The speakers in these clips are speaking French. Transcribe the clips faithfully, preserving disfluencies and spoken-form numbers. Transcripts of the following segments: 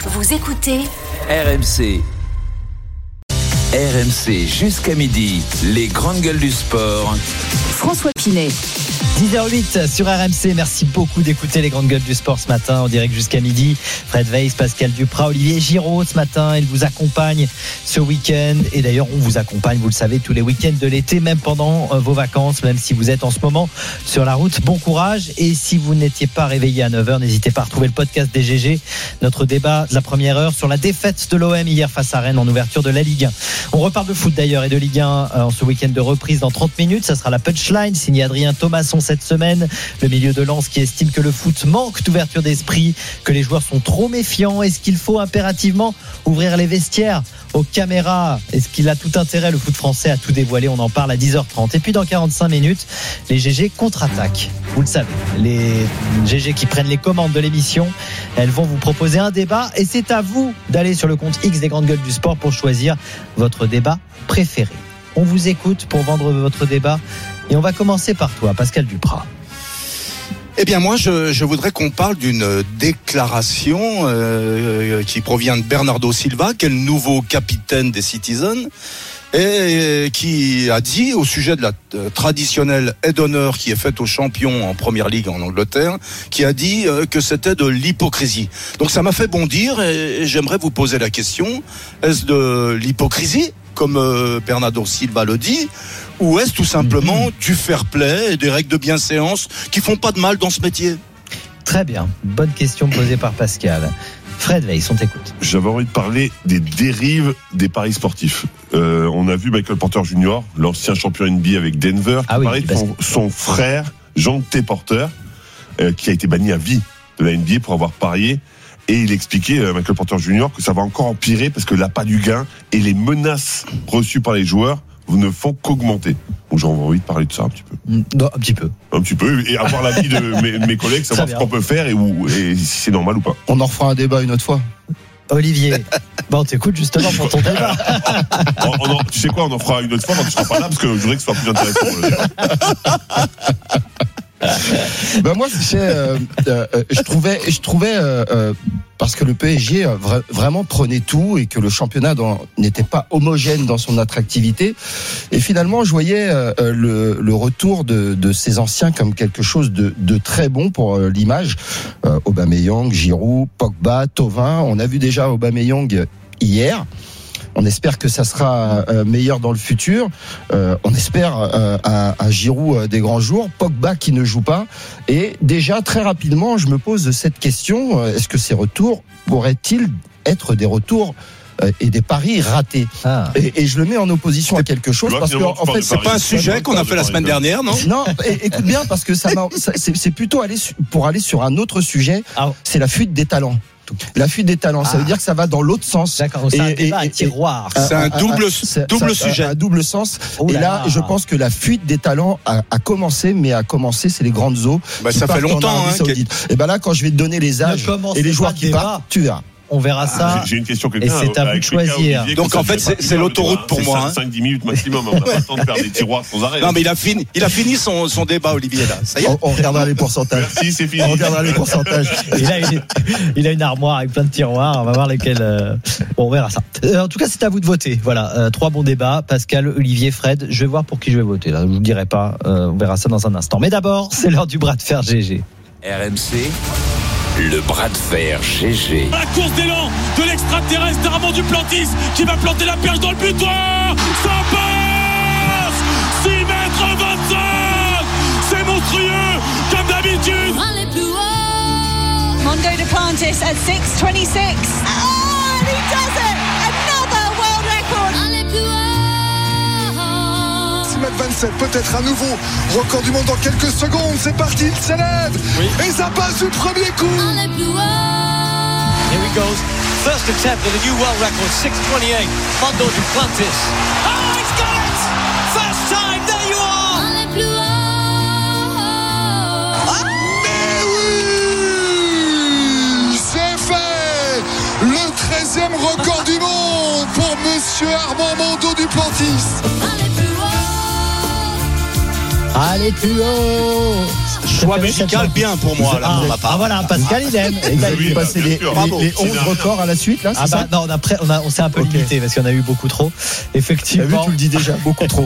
Vous écoutez R M C. R M C jusqu'à midi, les grandes gueules du sport. François Pinet. dix heures huit sur R M C. Merci beaucoup d'écouter les grandes gueules du sport ce matin en direct jusqu'à midi. Fred Weiss, Pascal Duprat, Olivier Giraud ce matin. Ils vous accompagnent ce week-end. Et d'ailleurs, on vous accompagne, vous le savez, tous les week-ends de l'été, même pendant vos vacances, même si vous êtes en ce moment sur la route. Bon courage. Et si vous n'étiez pas réveillé à neuf heures, n'hésitez pas à retrouver le podcast des G G. Notre débat de la première heure sur la défaite de l'O M hier face à Rennes en ouverture de la Ligue un. On reparle de foot d'ailleurs et de Ligue un en ce week-end de reprise dans trente minutes. Ça sera la punchline signée Adrien Thomasson cette semaine, le milieu de Lens qui estime que le foot manque d'ouverture d'esprit, que les joueurs sont trop méfiants. Est-ce qu'il faut impérativement ouvrir les vestiaires aux caméras? Est-ce qu'il a tout intérêt, le foot français, à tout dévoiler? On en parle à dix heures trente. Et puis dans quarante-cinq minutes, les G G contre-attaquent. Vous le savez, les G G qui prennent les commandes de l'émission, elles vont vous proposer un débat et c'est à vous d'aller sur le compte X des grandes gueules du sport pour choisir votre débat préféré. On vous écoute pour vendre votre débat et on va commencer par toi, Pascal Duprat. Eh bien moi je, je voudrais qu'on parle d'une déclaration euh, qui provient de Bernardo Silva, qui est le nouveau capitaine des Citizens, et qui a dit au sujet de la euh, traditionnelle aide d'honneur qui est faite aux champions en première ligue en Angleterre, qui a dit euh, que c'était de l'hypocrisie. Donc ça m'a fait bondir et, et j'aimerais vous poser la question, est-ce de l'hypocrisie comme euh, Bernardo Silva le dit, ou est-ce tout simplement mmh. du fair play et des règles de bienséance qui font pas de mal dans ce métier? Très bien, bonne question posée par Pascal. Fred Weiss, on t'écoute. J'avais envie de parler des dérives des paris sportifs. Euh, on a vu Michael Porter Junior, l'ancien champion N B A avec Denver, ah oui, pareil, son, son frère, Jean T. Porter, euh, qui a été banni à vie de la N B A pour avoir parié. Et il expliquait, euh, Michael Porter Junior, que ça va encore empirer parce que l'appât du gain et les menaces reçues par les joueurs ne font qu'augmenter. Donc j'ai envie de parler de ça un petit peu. Non, un petit peu. Un petit peu. Et avoir l'avis de mes, mes collègues, savoir ce qu'on peut faire et, où, et si c'est normal ou pas. On en refera un débat une autre fois. Olivier, bon, on t'écoute justement pour ton débat. on, on en, tu sais quoi, on en fera une autre fois quand tu seras pas là parce que je voudrais que ce soit plus intéressant pour le débat. Ben moi, tu sais, euh, euh, je trouvais, je trouvais euh, euh, parce que le P S G vra- vraiment prenait tout et que le championnat dans, n'était pas homogène dans son attractivité. Et finalement, je voyais euh, le, le retour de, de ces anciens comme quelque chose de, de très bon pour euh, l'image. Euh, Aubameyang, Giroud, Pogba, Thauvin. On a vu déjà Aubameyang hier. On espère que ça sera euh, meilleur dans le futur. Euh, on espère euh, un, un Giroud euh, des grands jours. Pogba qui ne joue pas. Et déjà, très rapidement, je me pose cette question. Euh, est-ce que ces retours pourraient-ils être des retours euh, et des paris ratés? Ah. et, et je le mets en opposition à quelque chose. Parce que, en fait, c'est pas un sujet qu'on a fait la semaine dernière, non? Non, écoute bien, parce que ça m'a, ça, c'est, c'est plutôt aller su, pour aller sur un autre sujet. Ah. C'est la fuite des talents. La fuite des talents, ah. ça veut dire que ça va dans l'autre sens. D'accord, c'est et, un débat et, à tiroir. C'est un, un double, un, double ça, sujet. Un double sens. Oh là et là, là, je pense que la fuite des talents a, a commencé, mais a commencé, c'est les grandes eaux. Bah, ça fait longtemps. Hein, et ben là, quand je vais te donner les âges et les joueurs qui partent, tu verras. On verra ça. Ah, j'ai une question et c'est à vous de choisir. Donc en fait, c'est, c'est l'autoroute pour moi. C'est cinq dix minutes maximum. On n'a pas le temps de faire des tiroirs sans arrêt. Non, mais il a fini, il a fini son, son débat, Olivier, là. Ça y est. On, on regardera les pourcentages. Merci, c'est fini. On regardera les pourcentages. Il a, une, il a une armoire avec plein de tiroirs. On va voir lesquels. Euh... Bon, on verra ça. Euh, en tout cas, c'est à vous de voter. Voilà. Euh, trois bons débats. Pascal, Olivier, Fred. Je vais voir pour qui je vais voter. Là, je vous dirai pas. Euh, on verra ça dans un instant. Mais d'abord, c'est l'heure du bras de fer G G. R M C. Le bras de fer G G. La course d'élan de l'extraterrestre d'Armand Duplantis qui va planter la perche dans le butoir. Ça passe six mètres vingt-cinq. C'est monstrueux comme d'habitude. Allez plus haut. Mondo Duplantis at six twenty-six. Oh, and he does it. Another world record. Allez plus haut. six mètres vingt-sept, peut-être un nouveau record du monde dans quelques secondes. C'est parti, il s'élève. Oui. Et ça passe du premier coup. Allez plus haut. Here he goes. First attempt at a new world record, six twenty-eight. Mondo Duplantis. Oh, he's got it. First time, there you are. Allez plus haut. Ah, mais oui, c'est fait. Le treizième record du monde pour Monsieur Armand Mondo Duplantis. Allez plus haut. Allez plus haut. Choix musical bien pour moi, là, ah, pour ma part. Ah voilà, Pascal, il aime. Il a Oui, dû passer bien les, sûr. les, Bravo. les onze records à la suite, là, c'est Ah ça bah non, on, a pré- on, a, on s'est un peu Ok. limité parce qu'on a eu beaucoup trop. T'as vu, Effectivement. tu le dis déjà, beaucoup trop.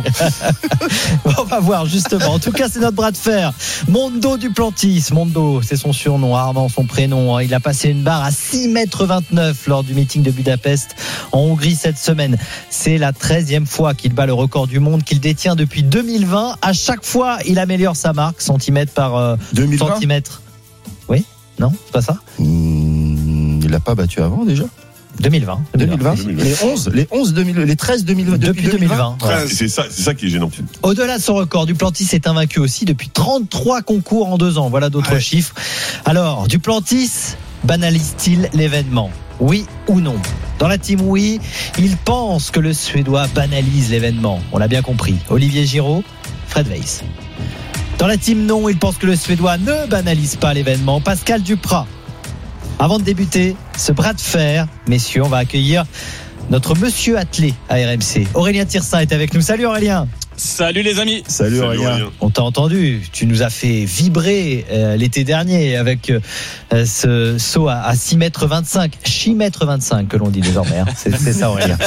On va voir justement. En tout cas, c'est notre bras de fer. Mondo Duplantis. Mondo, c'est son surnom. Armand, son prénom. Il a passé une barre à six mètres vingt-neuf lors du meeting de Budapest en Hongrie cette semaine. C'est la treizième fois qu'il bat le record du monde qu'il détient depuis deux mille vingt. À chaque fois, il améliore sa marque, centimètre par euh, deux mille vingt centimètre. Oui? Non? C'est pas ça? Mmh, il l'a pas battu avant déjà deux mille vingt. deux mille vingt deux mille vingt. Les onze, les onze deux mille, les treize deux mille vingt. Depuis deux mille vingt. Voilà, c'est ça, c'est ça qui est gênant. Au-delà de son record, Duplantis est invaincu aussi depuis trente-trois concours en deux ans. Voilà d'autres Ouais. chiffres. Alors, Duplantis banalise-t-il l'événement? Oui ou non? Dans la team oui, il pense que le Suédois banalise l'événement. On l'a bien compris. Olivier Giraud, Fred Weiss. Dans la team non, il pense que le Suédois ne banalise pas l'événement. Pascal Duprat. Avant de débuter ce bras de fer, messieurs, on va accueillir notre monsieur attelé à R M C. Aurélien Tirsin est avec nous. Salut Aurélien. Salut les amis. Salut, Salut, Aurélien. Aurélien. On t'a entendu, tu nous as fait vibrer euh, l'été dernier avec euh, ce saut à, à six mètres vingt-cinq, six mètres vingt-cinq que l'on dit désormais. Hein. C'est, c'est ça Aurélien.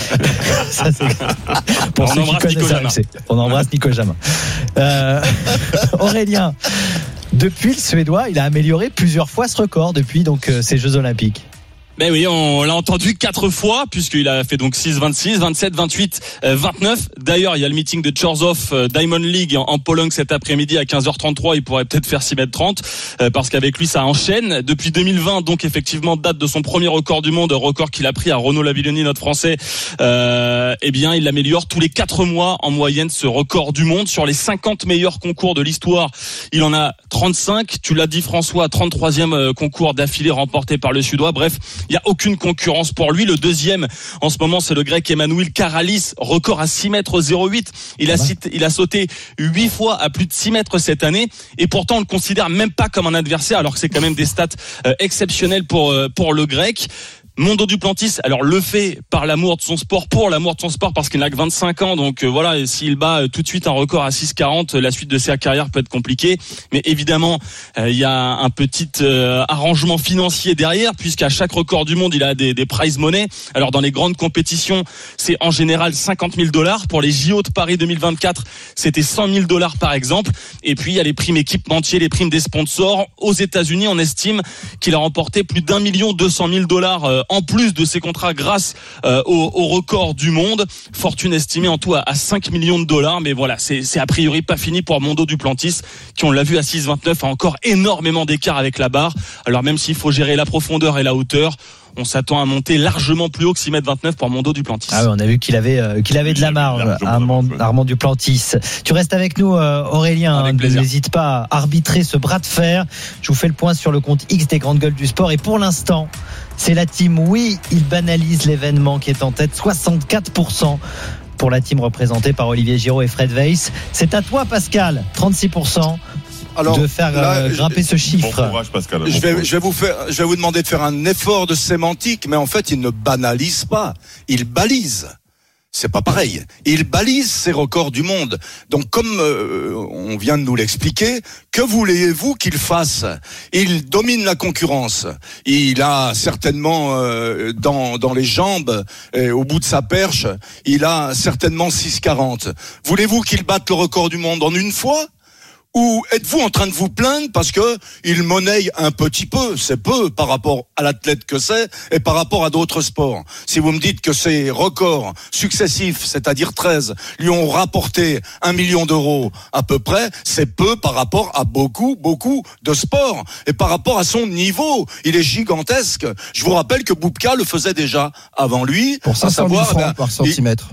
Ça, c'est... Pour On ceux qui embrasse connaissent Nico R M C. On embrasse Nico Jamin. Euh, Aurélien, depuis le Suédois, il a amélioré plusieurs fois ce record depuis donc euh, ces Jeux Olympiques. Ben oui, on l'a entendu quatre fois puisqu'il a fait donc six vingt-six, vingt-sept, vingt-huit, vingt-neuf. D'ailleurs, il y a le meeting de Chorzów Diamond League en, en Pologne cet après-midi à quinze heures trente-trois. Il pourrait peut-être faire six mètres trente euh, parce qu'avec lui, ça enchaîne. Depuis deux mille vingt, donc effectivement, date de son premier record du monde, record qu'il a pris à Renaud Lavillenie, notre Français. Euh, eh bien, il améliore tous les quatre mois en moyenne ce record du monde. Sur les cinquante meilleurs concours de l'histoire, il en a trente-cinq. Tu l'as dit François, trente-troisième concours d'affilée remporté par le Suédois. Bref, il n'y a aucune concurrence pour lui. Le deuxième, en ce moment, c'est le Grec Emmanuel Karalis, record à six mètres zéro huit. Il a, cité, il a sauté huit fois à plus de six mètres cette année. Et pourtant, on le considère même pas comme un adversaire, alors que c'est quand même des stats euh, exceptionnelles pour, euh, pour le Grec. Mondo Duplantis, alors le fait par l'amour de son sport, pour l'amour de son sport, parce qu'il n'a que vingt-cinq ans, donc euh, voilà, et s'il bat euh, tout de suite un record à six quarante, la suite de sa carrière peut être compliquée. Mais évidemment, il euh, y a un petit euh, arrangement financier derrière, puisqu'à chaque record du monde, il a des, des prize money. Alors dans les grandes compétitions, c'est en général cinquante mille dollars. Pour les J O de Paris deux mille vingt-quatre, c'était cent mille dollars par exemple. Et puis il y a les primes équipementiers, les primes des sponsors. Aux États-Unis, on estime qu'il a remporté plus d'un million deux cent mille dollars euh, en plus de ses contrats grâce euh, au, au record du monde. Fortune estimée en tout à, à cinq millions de dollars. Mais voilà, c'est, c'est a priori pas fini pour Mondo Duplantis, qui, on l'a vu à six vingt-neuf, a encore énormément d'écart avec la barre. Alors même s'il faut gérer la profondeur et la hauteur, on s'attend à monter largement plus haut que six mètres vingt-neuf pour Mondo Duplantis. Ah ouais, on a vu qu'il avait, euh, qu'il avait de la marge, largement Armand, de la marge, ouais. Armand Duplantis. Tu restes avec nous, euh, Aurélien. Avec hein, plaisir. N'hésite pas à arbitrer ce bras de fer. Je vous fais le point sur le compte X des grandes gueules du sport. Et pour l'instant, c'est la team oui, il banalise l'événement qui est en tête, soixante-quatre pour cent pour la team représentée par Olivier Giraud et Fred Weiss. C'est à toi, Pascal, trente-six pour cent Alors, de faire là, euh, grimper ce Bon chiffre. courage, Pascal. Bon Je vais, courage. je vais vous faire, je vais vous demander de faire un effort de sémantique, mais en fait, il ne banalise pas. Il balise. C'est pas pareil. Il balise ses records du monde. Donc, comme euh, on vient de nous l'expliquer, que voulez-vous qu'il fasse ? Il domine la concurrence. Il a certainement euh, dans dans les jambes, et au bout de sa perche, il a certainement six quarante. Voulez-vous qu'il batte le record du monde en une fois ? Ou êtes-vous en train de vous plaindre parce que il monnaie un petit peu, c'est peu par rapport à l'athlète que c'est et par rapport à d'autres sports. Si vous me dites que ces records successifs, c'est-à-dire treize, lui ont rapporté un million d'euros à peu près, c'est peu par rapport à beaucoup, beaucoup de sports. Et par rapport à son niveau, il est gigantesque. Je vous rappelle que Boubka le faisait déjà avant lui. Pour à cinq cent mille savoir, francs ben, par il- centimètre.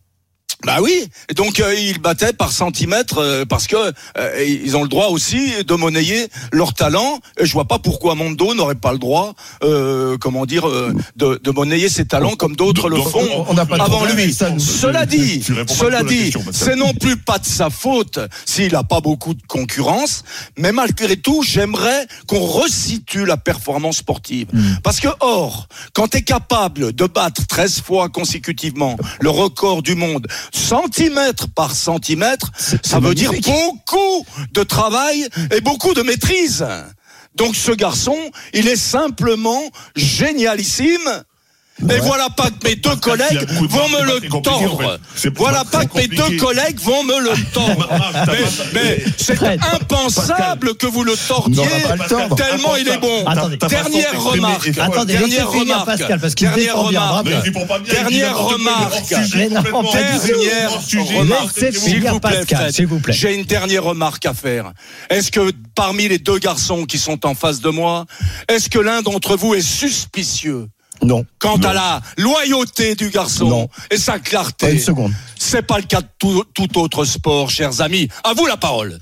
Bah oui, et donc euh, ils battaient par centimètre euh, parce que euh, ils ont le droit aussi de monnayer leur talent. Et je vois pas pourquoi Mondo n'aurait pas le droit, euh, comment dire, euh, de, de monnayer ses talents comme d'autres le Donc, font on- on n'a pas de avant problème lui. avec ça, nous. Cela dit, Tu réponds pas cela du tout à la dit, question, Pascal. c'est non plus pas de sa faute s'il a pas beaucoup de concurrence, mais malgré tout, j'aimerais qu'on resitue la performance sportive. Parce que or, quand tu es capable de battre treize fois consécutivement le record du monde centimètre par centimètre, C'est- ça c'est veut dire magnifique. beaucoup de travail et beaucoup de maîtrise. Donc ce garçon, il est simplement génialissime. Et voilà pas que mes deux Pascal, collègues il y a beaucoup de vont marques, me c'est pas le très compliqué, en tordre. fait. C'est Voilà pas pas très que mes deux compliqué. collègues vont me le tordre. Marc, t'as Mais, pas- mais c'est Fred. impensable que vous le tordiez Non, on va pas le tordre. tellement il est bon. Attendez. Ta façon Dernière d'exprimer remarque. est folle. Attendez, Dernière laissez finir remarque. Pascal, parce qu'il Dernière défend bien, remarque. Mais bravo. il répond pas bien, il dit Dernière n'importe quoi, remarque. hors sujet, Mais non, complètement. pas du tout. Dernière Hors sujet. remarque. Laissez S'il finir vous plaît, Pascal, Fred. s'il vous plaît. J'ai une dernière remarque à faire. Est-ce que parmi les deux garçons qui sont en face de moi, est-ce que l'un d'entre vous est suspicieux Non. quant Non. à la loyauté du garçon Non. et sa Pas clarté? une seconde. C'est pas le cas de tout, tout autre sport, chers amis. À vous la parole.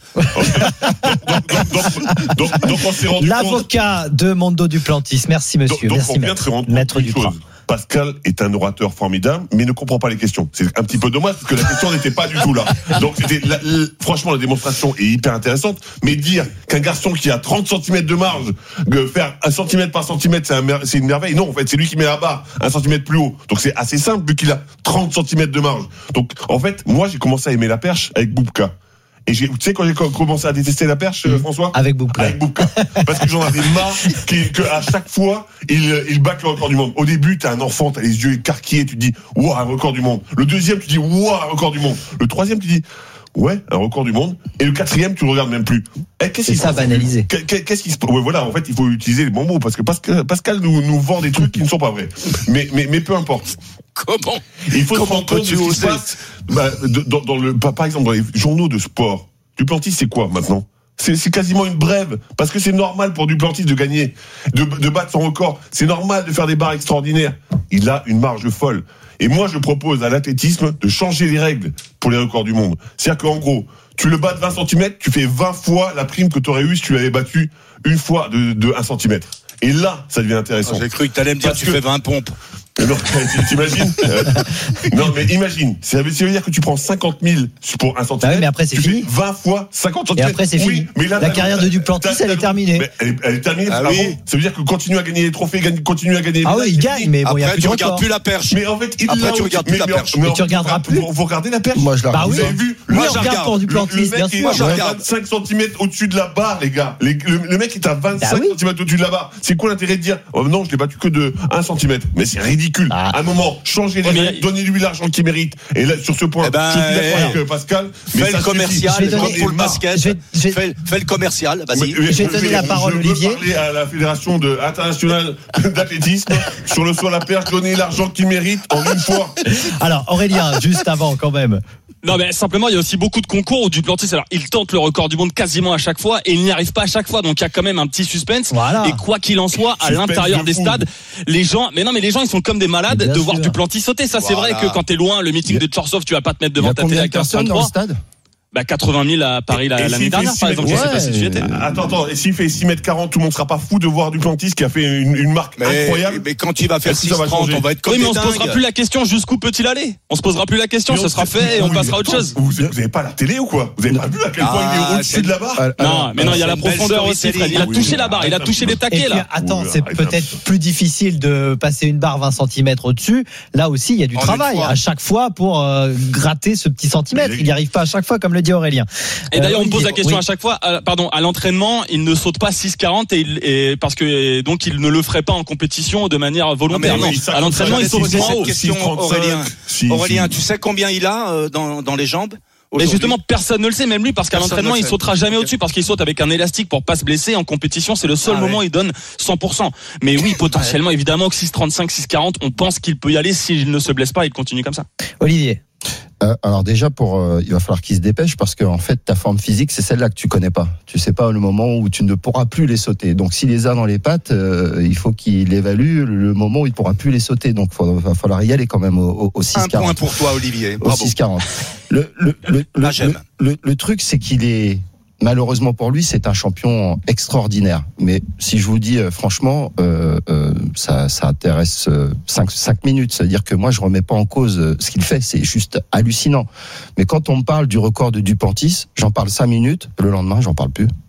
Donc, donc, donc on s'est rendu compte. L'avocat de Mondo Duplantis. Merci Donc, monsieur. donc Merci on vient de maître. se rendre compte Maître d'une Duprat. chose. Pascal est un orateur formidable, mais ne comprend pas les questions. C'est un petit peu dommage parce que la question n'était pas du tout là. Donc c'était la- la- franchement la démonstration est hyper intéressante. Mais dire qu'un garçon qui a trente centimètres de marge, que faire un centimètre par centimètre, c'est, un mer- c'est une merveille. Non, en fait, c'est lui qui met la barre un centimètre plus haut. Donc c'est assez simple vu qu'il a trente centimètres de marge. Donc en fait, moi j'ai commencé à aimer la perche avec Boubka. Et j'ai, tu sais, quand j'ai co- commencé à détester la perche, euh, François Avec Boubka. Avec Boubka. Parce que j'en avais marre qu'il- que à chaque fois, il, il batte le record du monde. Au début, t'es un enfant, t'as les yeux écarquillés, tu te dis, waouh, un record du monde. Le deuxième, tu te dis, waouh, un record du monde. Le troisième, tu te dis, ouais, un record du monde. Et le quatrième, tu le regardes même plus. Eh, qu'est-ce C'est qui se ça, passe banalisé. Qu'est- qu'est- Qu'est-ce qui se passe? Ouais, voilà, en fait, il faut utiliser les bons mots parce que Pascal, Pascal nous, nous vend des trucs qui ne sont pas vrais. Mais, mais, mais peu importe. Comment Il faut se Comment rendre compte de ce peux-tu qui se oser passe bah, de- dans, dans le, par par exemple, dans les journaux de sport. Duplantis, c'est quoi maintenant? C'est, c'est quasiment une brève, parce que c'est normal pour Duplantis de gagner, de, de battre son record. C'est normal de faire des barres extraordinaires. Il a une marge folle. Et moi, je propose à l'athlétisme de changer les règles pour les records du monde. C'est-à-dire qu'en gros, tu le bats de vingt centimètres, tu fais vingt fois la prime que tu aurais eue si tu l'avais battu une fois de, de un centimètre. Et là, ça devient intéressant. J'ai cru que t'allais me dire Parce tu que- fais vingt pompes. Non, t'imagines euh, Non, mais imagine. Ça veut, ça veut dire que tu prends cinquante mille pour un centimètre. Ah oui, mais après, c'est tu fini. fais vingt fois cinquante Et centimètres. après, c'est Oui, fini. mais là, La t'as- carrière de Duplantis, t'as- elle est t'as- terminée. mais Elle est, elle est terminée. Ah Ah oui. bon Ça veut dire que continue à gagner les trophées, gagne- continue à gagner les Ah médailles, oui, il c'est gagne, fini. mais bon, il n'y a Après, plus tu de regardes record. plus la perche. Mais en fait, il Après, l'a tu aussi. regardes plus Mais- la mais- perche. mais Mais en- tu regarderas plus. Vous, vous regardez la perche Moi, je la Bah regarde. oui. Vous avez vu Moi, Moi, je je regarde regarde. pour le, Duplantis, le bien mec, il sûr. je est à regarde. vingt-cinq centimètres au-dessus de la barre, les gars. Les- le, le mec est à vingt-cinq Bah oui. centimètres au-dessus de la barre. C'est quoi l'intérêt de dire, oh non, je l'ai battu que de un centimètre? Mais c'est ridicule. Ah. À un moment, changez les Ouais, mais- règles, donnez-lui l'argent qu'il mérite. Et là, sur ce point, Eh ben, je suis d'accord eh, avec euh, Pascal. mais Fais ça le suffit. commercial, Je vais donner- comme pour le Marc, basket. je vais- je vais- Fais, fais le commercial, vas-y. Mais- mais Je vais donner la parole, je Olivier. veux parler à la Fédération de, internationale d'athlétisme sur le saut à la perche, donner l'argent qu'il mérite en une fois. Alors, Aurélien, juste avant, quand même. Non, mais simplement, il y a aussi beaucoup de concours où Duplantis, alors, il tente le record du monde quasiment à chaque fois et il n'y arrive pas à chaque fois. Donc, il y a quand même un petit suspense. Voilà. Et quoi qu'il en soit, à Suspense l'intérieur de des fou. stades, les gens, mais non, mais les gens, ils sont comme des malades Bien de voir sûr. Duplantis sauter. Ça, c'est Voilà. vrai que quand t'es loin, le meeting de Tchorsov, tu vas pas te mettre Il y devant a ta télé combien à de personnes dans le quinze trente-trois. stade? Bah, quatre-vingt mille à Paris la- Et l'année s'il dernière, fait par six exemple. Je mètres- sais pas si tu y étais. Attends, attends, et s'il fait six mètres quarante, tout le monde sera pas fou de voir Duplantis qui a fait une, une marque Mais, incroyable. mais quand il va faire Est-ce que six ça va trente, changer on va être comme Oui, mais des on se posera dingues. plus la question jusqu'où peut-il aller. On se posera plus la question, Mais ce on sera sait- fait et on oui, passera à mais autre attends, chose. Vous, vous avez pas la télé ou quoi? Vous avez pas vu à quel point il Ah, est au-dessus c'est- de la barre? Alors, Non, mais non, il y a la c'est une belle profondeur aussi, Fred. Il a storytelling. touché la barre, il a Arrête touché un peu. les Et taquets, puis, là. attends, Oula, c'est arrête peut-être plus difficile de passer une barre vingt centimètres au-dessus. Là aussi, il y a du En travail une fois. à chaque fois pour euh, gratter ce petit centimètre. Mais- Il n'y arrive pas à chaque fois, comme le dit Aurélien. Et d'ailleurs, Euh, on me pose la Olivier, question oui. à chaque fois. à- pardon, à l'entraînement, il ne saute pas six quarante et, il- et parce que et donc il ne le ferait pas en compétition de manière volontaire. Non, mais Non, oui, ça, à l'entraînement, ça, il saute Poser moins cette haut. question, six trente-cinq, Aurélien. si- Aurélien, si- tu sais combien il a euh, dans, dans les jambes Mais aujourd'hui justement, personne ne le sait, même lui, parce qu'à Personne l'entraînement, ne le il sait. sautera jamais au-dessus parce qu'il saute avec un élastique pour pas se blesser. En compétition, c'est le seul Ah moment ouais. où il donne cent pour cent. Mais oui, potentiellement, évidemment, que six trente-cinq, six quarante, on pense qu'il peut y aller s'il ne se blesse pas et il continue comme ça. Olivier. Euh, alors déjà, pour, euh, il va falloir qu'il se dépêche parce que en fait, ta forme physique, c'est celle-là que tu connais pas. Tu sais pas le moment où tu ne pourras plus les sauter. Donc, s'il les a dans les pattes, euh, il faut qu'il évalue le moment où il pourra plus les sauter. Donc, il va falloir y aller quand même au, au, au six Un point quarante. pour toi, Olivier. Au Bravo. six quarante. Le, le, le, le, Ah, j'aime. le, le, le truc, c'est qu'il est, malheureusement pour lui, c'est un champion extraordinaire. Mais si je vous dis euh, franchement, euh, euh, ça, ça intéresse euh, cinq minutes. C'est-à-dire que moi, je remets pas en cause euh, ce qu'il fait. C'est juste hallucinant. Mais quand on me parle du record de Duplantis, j'en parle cinq minutes. Le lendemain, j'en parle plus.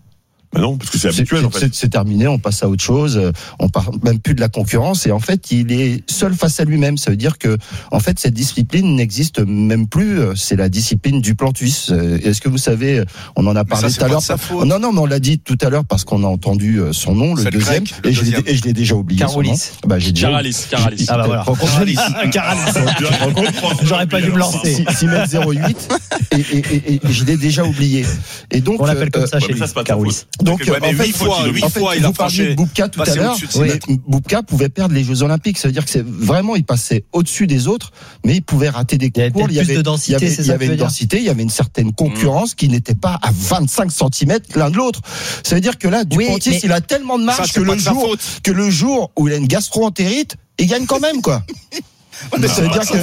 Bah non, parce que c'est habituel c'est, en fait. c'est, c'est terminé, on passe à autre chose, on parle même plus de la concurrence et en fait il est seul face à lui-même. Ça veut dire que en fait cette discipline n'existe même plus. C'est la discipline du Plantus. Est-ce que vous savez, on en a parlé tout à l'heure. Non non, mais on l'a dit tout à l'heure parce qu'on a entendu son nom, le c'est deuxième, le grec, le et, je l'ai, et je l'ai déjà oublié. Carolis. Bah j'ai déjà. Caralis, Caralis. Ah bah voilà. Caralis. J'aurais pas dû me lancer. six mètres zéro huit et, et, et, et je l'ai déjà oublié. Et donc on l'appelle comme ça euh, chez lui. Carolis. Donc ouais, mais en fait, huit fois, huit en fait, fois, il a vous parliez franchi. de Boubka tout à Passer l'heure. au-dessus de ses Oui, mètres. Boubka pouvait perdre les Jeux Olympiques. Ça veut dire que c'est vraiment, il passait au-dessus des autres, mais il pouvait rater des Il y avait concours. peut-être plus de densité, il y avait, c'est il y ça avait que tu une veux dire densité, il y avait une certaine concurrence qui n'était pas à vingt-cinq centimètres l'un de l'autre. Ça veut dire que là, Duplantis, Oui, mais- il a tellement de Ça, marge c'est que pas le de sa jour, faute. que le jour où il a une gastro-entérite, il gagne quand même, quoi. Mais ça veut dire que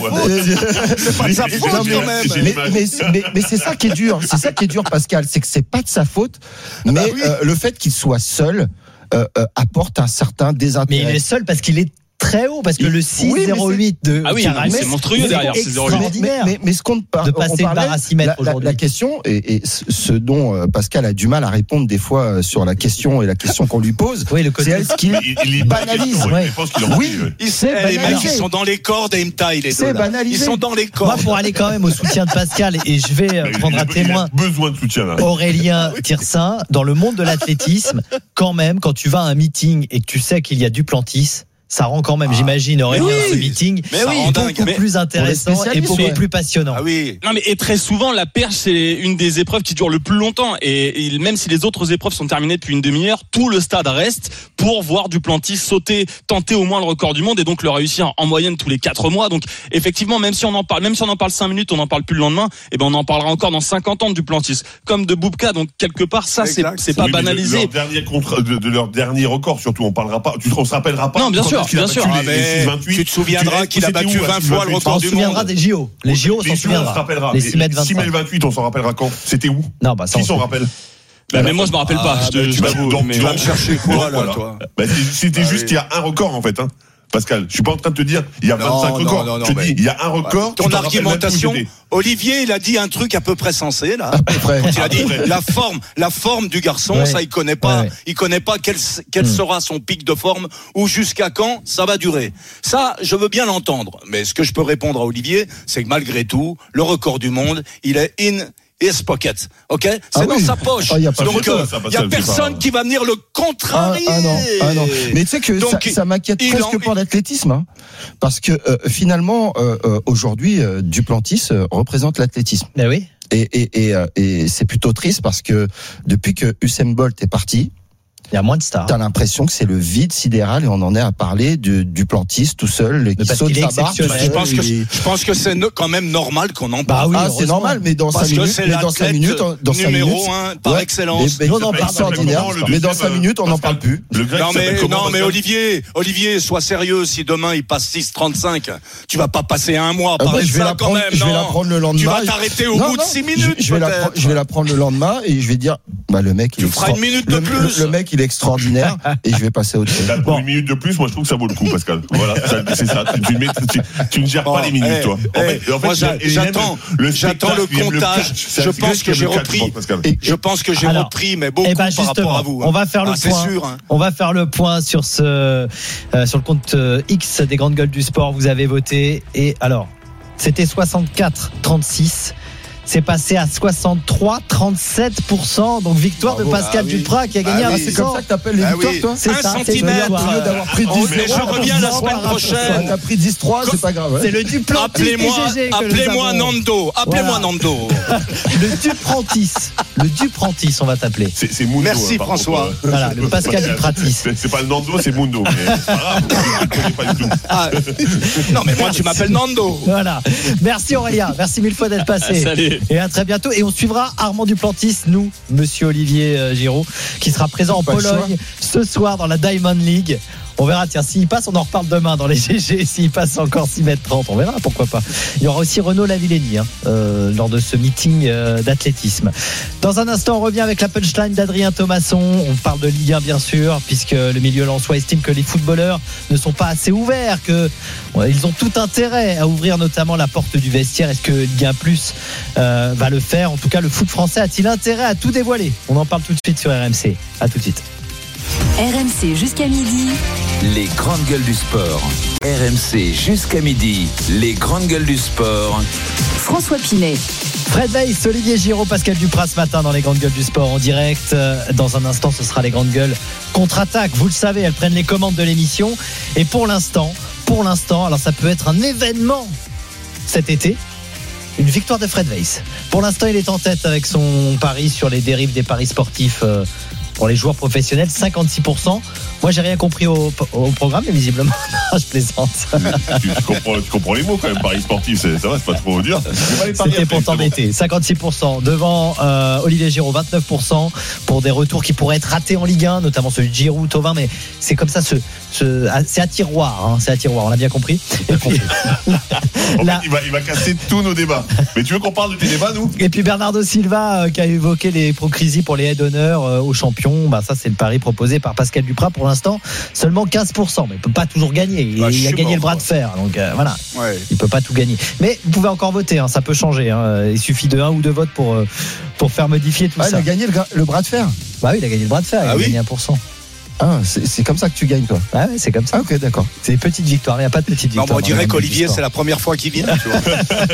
C'est pas de sa faute Non, mais- quand même. mais, mais, mais, mais c'est ça qui est dur. C'est ça qui est dur, Pascal. C'est que c'est pas de sa faute, mais bah oui. euh, le fait qu'il soit seul euh, euh, apporte un certain Mais désintérêt. il est seul parce qu'il est très haut, parce que Il- le six oui, mais zéro huit de Ah oui, Caralis, c'est monstrueux derrière, c'est c'est zéro huit. mais, extraordinaire. mais, mais ce qu'on par, De passer on une parlait, barre à six mètres la, la, aujourd'hui. la question et, et ce ce dont euh, Pascal a du mal à répondre des fois euh, sur la question et la question qu'on lui pose, Oui, le côté. c'est est-ce qu'il Mais il, il lit pas la banalise. question, ouais. Je pense qu'il en Oui. dit, ouais. Ils, C'est eh, les mecs, banalisé. ils sont dans les cordes et ils me taillent les C'est deux. là. banalisé. Ils sont dans les Moi, cordes. pour aller quand même au soutien de Pascal, et je vais euh, Mais il- prendre il un a- témoin. Il a besoin de soutien là. Aurélien Tirsin, dans le monde de l'athlétisme, quand même, quand tu vas à un meeting et que tu sais qu'il y a Duplantis, ça rend quand même, j'imagine, Aurélien, oui. ce meeting Mais ça oui, rend dingue. beaucoup Mais plus intéressant pour les et beaucoup spécialistes, plus passionnant. Ah oui. Non mais et très souvent la perche c'est une des épreuves qui dure le plus longtemps et, et même si les autres épreuves sont terminées depuis une demi-heure, tout le stade reste pour voir Duplantis sauter, tenter au moins le record du monde et donc le réussir en moyenne tous les quatre mois. Donc effectivement même si on en parle, même si on en parle cinq minutes, on n'en parle plus le lendemain, et ben on en parlera encore dans cinquante ans de Duplantis, comme de Boubka. Donc quelque part ça c'est Exact. c'est pas Oui, mais de banalisé. leur dernier contre, de, de leur dernier record surtout, on parlera pas. Tu, on se rappellera pas. Non, bien quand sûr, est-ce qu'il a bien battu sûr. les- Ah, mais les six vingt-huit. tu te souviendras Tu- qu'il a c'était battu où, à vingt six fois le vingt-huit? record On du se souviendra monde. des J O. Les J O, on s'en Les J O, on se souviendra. rappellera. Les six mètres six mètres vingt-cinq. vingt-huit, on s'en rappellera quand? C'était où? Non, bah, ça, Qui on s'en sait. rappelle? Bah, mais moi je me rappelle pas. Ah, je, bah, je tu vas- t'avoue, donc, mais- Tu vas me chercher quoi, Donc, là, voilà. toi Bah, c'était Ah, juste oui. qu'il y a un record en fait, hein. Pascal, je suis pas en train de te dire il y a Non, vingt-cinq non, records. non, non, je te mais- dis il y a un record. Ton tu t'en rappelles même argumentation, plus où Olivier, il a dit un truc à peu près sensé, là. à peu près. Il a dit la forme, la forme du garçon, Ouais. ça il connaît pas, Ouais, ouais. il connaît pas quel, quel Mm. sera son pic de forme ou jusqu'à quand ça va durer. Ça, je veux bien l'entendre, mais ce que je peux répondre à Olivier, c'est que malgré tout, le record du monde, il est in his pocket, ok? C'est Ah dans oui. sa poche. Ah, y a pas Donc, photo, euh, ça, il y a Pascal, c'est personne pas- qui va venir le Ah, contrarier. ah non, ah non. Mais tu sais que Donc, ça, ça m'inquiète il presque en- pour l'athlétisme, hein, parce que euh, finalement, euh, euh, aujourd'hui, euh, Duplantis euh, représente l'athlétisme. Ben oui. Et, et, et, euh, et c'est plutôt triste parce que depuis que Usain Bolt est parti, Il y a moins de stars. t'as l'impression que c'est le vide sidéral et on en est à parler de Duplantis tout seul, qui parce saute qu'il est sa barre. tout exceptionnel. Je pense que, seul, et- je pense que c'est no- quand même normal qu'on en Bah parle. oui, ah, c'est heureusement. normal, mais dans Parce cinq que minutes, c'est mais dans cinq l'athlète minutes, on- dans cinq numéro minutes, un par ouais. excellence. Mais, mais Nous, on en parle extraordinaire. comment, le Mais dans deuxième, cinq minutes, on n'en Pascal parle plus. Le grec Non s'appelle mais, comment, non mais Pascal Olivier, Olivier, sois sérieux. Si demain il passe six trente-cinq, tu vas pas passer un mois à Ah bah, parler je de vais ça la quand prendre, même. je vais non. la prendre le lendemain. Tu vas t'arrêter au Non, bout de non, six je- minutes. Je vais la, peut-être. prendre- je vais la prendre le lendemain et je vais dire, bah le mec, il Tu est feras une extra- minute de le, plus. Le, le mec, il est extraordinaire et je vais passer au dessus. Là, pour une minute de plus, moi je trouve que ça vaut le coup, Pascal. Voilà, ça- c'est ça. Tu, tu, mets- tu- tu ne gères Bon, pas les minutes, eh, toi. En eh, fait, en fait, moi, il y a- j'a- il y a même j'attends- le j'attends le spectacle, il y a comptage. catch. C'est Je un pense grec que qui j'ai aime le catch, repris. je pense, Pascal. Et- Je pense que j'ai Alors, repris, mais beaucoup Eh ben par rapport justement, à vous. on va faire le Ah, c'est point. sûr. hein. On va faire le point sur ce euh, sur le compte euh, X des grandes gueules du sport. Vous avez voté et alors c'était soixante-quatre trente-six. C'est passé à soixante-trois trente-sept pour cent. Donc victoire Bravo. de Pascal Ah oui. Duprat qui a gagné Ah un oui. C'est comme ça que t'appelles les Ah victoires, oui. toi? C'est Un ça, c'est centimètre. une victoire. Au lieu d'avoir pris Oh, dix mais je reviens la semaine prochaine. T'as pris dix trois, c'est pas grave. ouais. C'est le Duplantis Appelez-moi, G G que nous appelez-moi avons. Nando. Appelez-moi Voilà. Nando. Le Duprantis. Le Duprantis, on va t'appeler. C'est c'est Mundo. Merci, hein, par François. contre, euh, Voilà, le Pascal Dupratis. C'est c'est pas le Nando, c'est Mundo. Mais c'est pas grave, je ne connais pas du tout. Ah, non mais moi tu m'appelles Nando. Voilà. Merci Aurélien. Merci mille fois d'être passé. Salut. Et à très bientôt. Et on suivra Armand Duplantis, nous, monsieur Olivier euh, Giraud, qui sera présent en Pas le Pologne ce soir dans la Diamond League. On verra, tiens, s'il passe, on en reparle demain dans les G G. S'il passe encore six mètres trente, on verra, pourquoi pas. Il y aura aussi Renaud Lavillenie hein, euh, lors de ce meeting euh, d'athlétisme. Dans un instant, on revient avec la punchline d'Adrien Thomasson. On parle de Ligue un, bien sûr, puisque le milieu lensois estime que les footballeurs ne sont pas assez ouverts, que ouais, ils ont tout intérêt à ouvrir notamment la porte du vestiaire. Est-ce que Ligue un Plus euh, va le faire? En tout cas, le foot français a-t-il intérêt à tout dévoiler? On en parle tout de suite sur R M C. À tout de suite. R M C jusqu'à midi. Les grandes gueules du sport. R M C jusqu'à midi. Les grandes gueules du sport. François Pinet. Fred Weiss, Olivier Giraud, Pascal Duprat ce matin dans les grandes gueules du sport en direct. Dans un instant, ce sera les grandes gueules contre-attaque. Vous le savez, elles prennent les commandes de l'émission. Et pour l'instant, pour l'instant, alors ça peut être un événement cet été. Une victoire de Fred Weiss. Pour l'instant, il est en tête avec son pari sur les dérives des paris sportifs pour les joueurs professionnels, cinquante-six pour cent. Moi, j'ai rien compris au, au programme, mais visiblement, je plaisante. tu, tu, comprends, tu comprends les mots quand même, paris sportif, c'est, ça va, c'est pas trop dur. C'était pour t'embêter. cinquante-six pour cent devant euh, Olivier Giroud, vingt-neuf pour cent pour des retours qui pourraient être ratés en Ligue un, notamment celui de Giroud, Thauvin, mais c'est comme ça, ce, ce, c'est à tiroir, hein, c'est à tiroir, on l'a bien compris. Et puis, en là, fait, il va, il va casser tous nos débats. Mais tu veux qu'on parle de tes débats, nous? Et puis Bernardo Silva euh, qui a évoqué les procrisies pour les aides d'honneur euh, aux champions. Bah, ça, c'est le pari proposé par Pascal Duprat. Pour l'instant, seulement quinze pour cent, mais il ne peut pas toujours gagner. Il, bah, il a gagné mort, le bras quoi. de fer, donc euh, voilà. Ouais. Il ne peut pas tout gagner. Mais vous pouvez encore voter, hein, ça peut changer. Hein. Il suffit de un ou deux votes pour, euh, pour faire modifier tout ah, ça. Il a gagné le, le bras de fer. Bah oui, il a gagné le bras de fer. Ah, il a oui. gagné un pour cent. Ah, c'est, c'est comme ça que tu gagnes, toi. Ah ouais, c'est comme ça. Ah, ok, d'accord. C'est des petites victoires. Il n'y a pas de petites victoires. Non, mais on dirait qu'Olivier, c'est la première fois qu'il vient. Tu vois.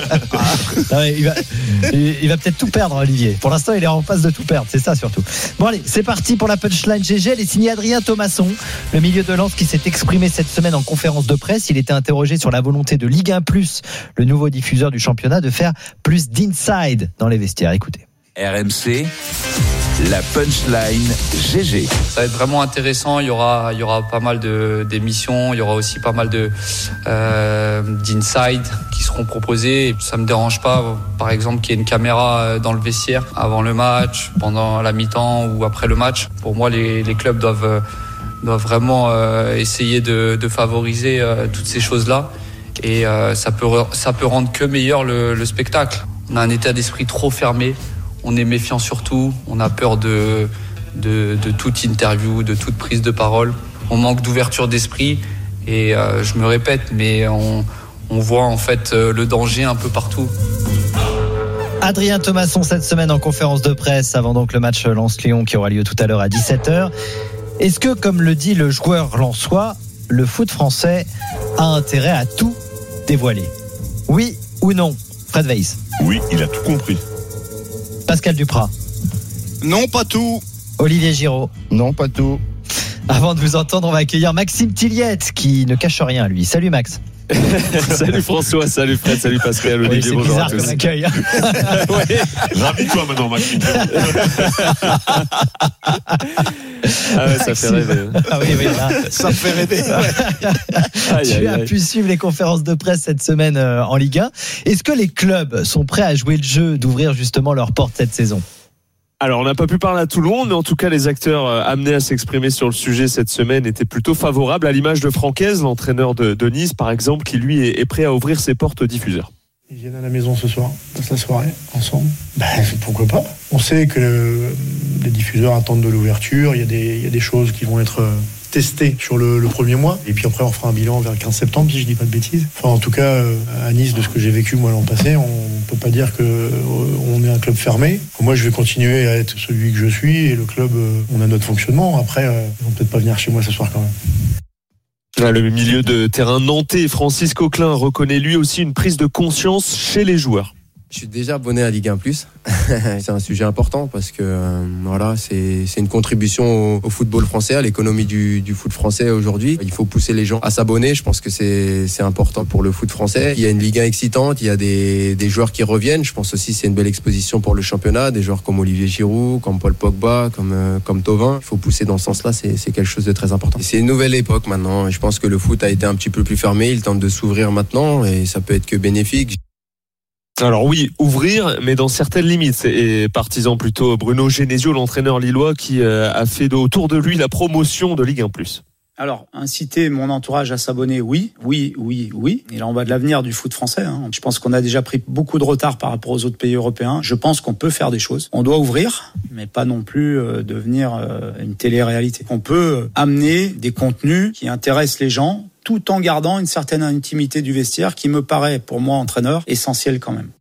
ah ouais, il, va, il, il va peut-être tout perdre, Olivier. Pour l'instant, il est en phase de tout perdre. C'est ça surtout. Bon, allez, c'est parti pour la punchline G G. Elle est signée Adrien Thomasson, le milieu de lance qui s'est exprimé cette semaine en conférence de presse. Il était interrogé sur la volonté de Ligue un Plus, le nouveau diffuseur du championnat, de faire plus d'inside dans les vestiaires. Écoutez. R M C, la punchline G G. Ça va être vraiment intéressant. Il y aura, il y aura pas mal de, d'émissions. Il y aura aussi pas mal de, euh, d'inside qui seront proposés. Et ça me dérange pas, par exemple, qu'il y ait une caméra dans le vestiaire avant le match, pendant la mi-temps ou après le match. Pour moi, les, les clubs doivent, doivent vraiment euh, essayer de, de favoriser euh, toutes ces choses-là. Et euh, ça peut, ça peut rendre que meilleur le, le spectacle. On a un état d'esprit trop fermé. On est méfiant surtout, on a peur de, de, de toute interview, de toute prise de parole. On manque d'ouverture d'esprit et euh, je me répète, mais on, on voit en fait le danger un peu partout. Adrien Thomasson cette semaine en conférence de presse avant donc le match Lens-Lyon qui aura lieu tout à l'heure à dix-sept heures. Est-ce que, comme le dit le joueur lensois, le foot français a intérêt à tout dévoiler? Oui ou non? Fred Weiss. Oui, il a tout compris. Pascal Duprat. Non, pas tout. Olivier Giraud. Non, pas tout. Avant de vous entendre, on va accueillir Maxime Tilliette qui ne cache rien, lui. Salut Max. Salut François, salut Fred, salut Pascal, oui, Olivier, c'est bonjour bizarre comme accueil. ouais. Ravis-toi maintenant, Maxime. Ah ouais, ça fait rêver. Ah oui, oui, là. Ça fait rêver. Aïe, tu aïe, as aïe. pu suivre les conférences de presse cette semaine en Ligue un. Est-ce que les clubs sont prêts à jouer le jeu d'ouvrir justement leurs portes cette saison? Alors, on n'a pas pu parler à tout le monde, mais en tout cas, les acteurs amenés à s'exprimer sur le sujet cette semaine étaient plutôt favorables, à l'image de Francaise, l'entraîneur de, de Nice, par exemple, qui lui est, est prêt à ouvrir ses portes aux diffuseurs. Ils viennent à la maison ce soir, passe la soirée ensemble. Ben, pourquoi pas? On sait que le, les diffuseurs attendent de l'ouverture, il y a des, il y a des choses qui vont être testées sur le, le premier mois, et puis après on fera un bilan vers le quinze septembre, si je dis pas de bêtises. Enfin, en tout cas, à Nice, de ce que j'ai vécu moi l'an passé, on peut pas dire que on est un club fermé. Moi, je vais continuer à être celui que je suis, et le club, on a notre fonctionnement. Après, ils vont peut-être pas venir chez moi ce soir quand même. Le milieu de terrain nantais, Francis Coquelin, reconnaît lui aussi une prise de conscience chez les joueurs. Je suis déjà abonné à Ligue un Plus. C'est un sujet important parce que euh, voilà, c'est, c'est une contribution au, au football français, à l'économie du, du foot français aujourd'hui. Il faut pousser les gens à s'abonner. Je pense que c'est, c'est important pour le foot français. Il y a une Ligue un excitante, il y a des, des joueurs qui reviennent. Je pense aussi que c'est une belle exposition pour le championnat. Des joueurs comme Olivier Giroud, comme Paul Pogba, comme, euh, comme Thauvin. Il faut pousser dans ce sens-là, c'est, c'est quelque chose de très important. Et c'est une nouvelle époque maintenant. Je pense que le foot a été un petit peu plus fermé. Il tente de s'ouvrir maintenant et ça peut être que bénéfique. Alors oui, ouvrir, mais dans certaines limites. Et partisan plutôt Bruno Genesio, l'entraîneur lillois, qui a fait autour de lui la promotion de Ligue un Plus. Alors, inciter mon entourage à s'abonner, oui, oui, oui, oui. Et là, on va de l'avenir du foot français. Hein. Je pense qu'on a déjà pris beaucoup de retard par rapport aux autres pays européens. Je pense qu'on peut faire des choses. On doit ouvrir, mais pas non plus euh, devenir euh, une télé-réalité. On peut amener des contenus qui intéressent les gens, tout en gardant une certaine intimité du vestiaire qui me paraît, pour moi, entraîneur, essentiel quand même.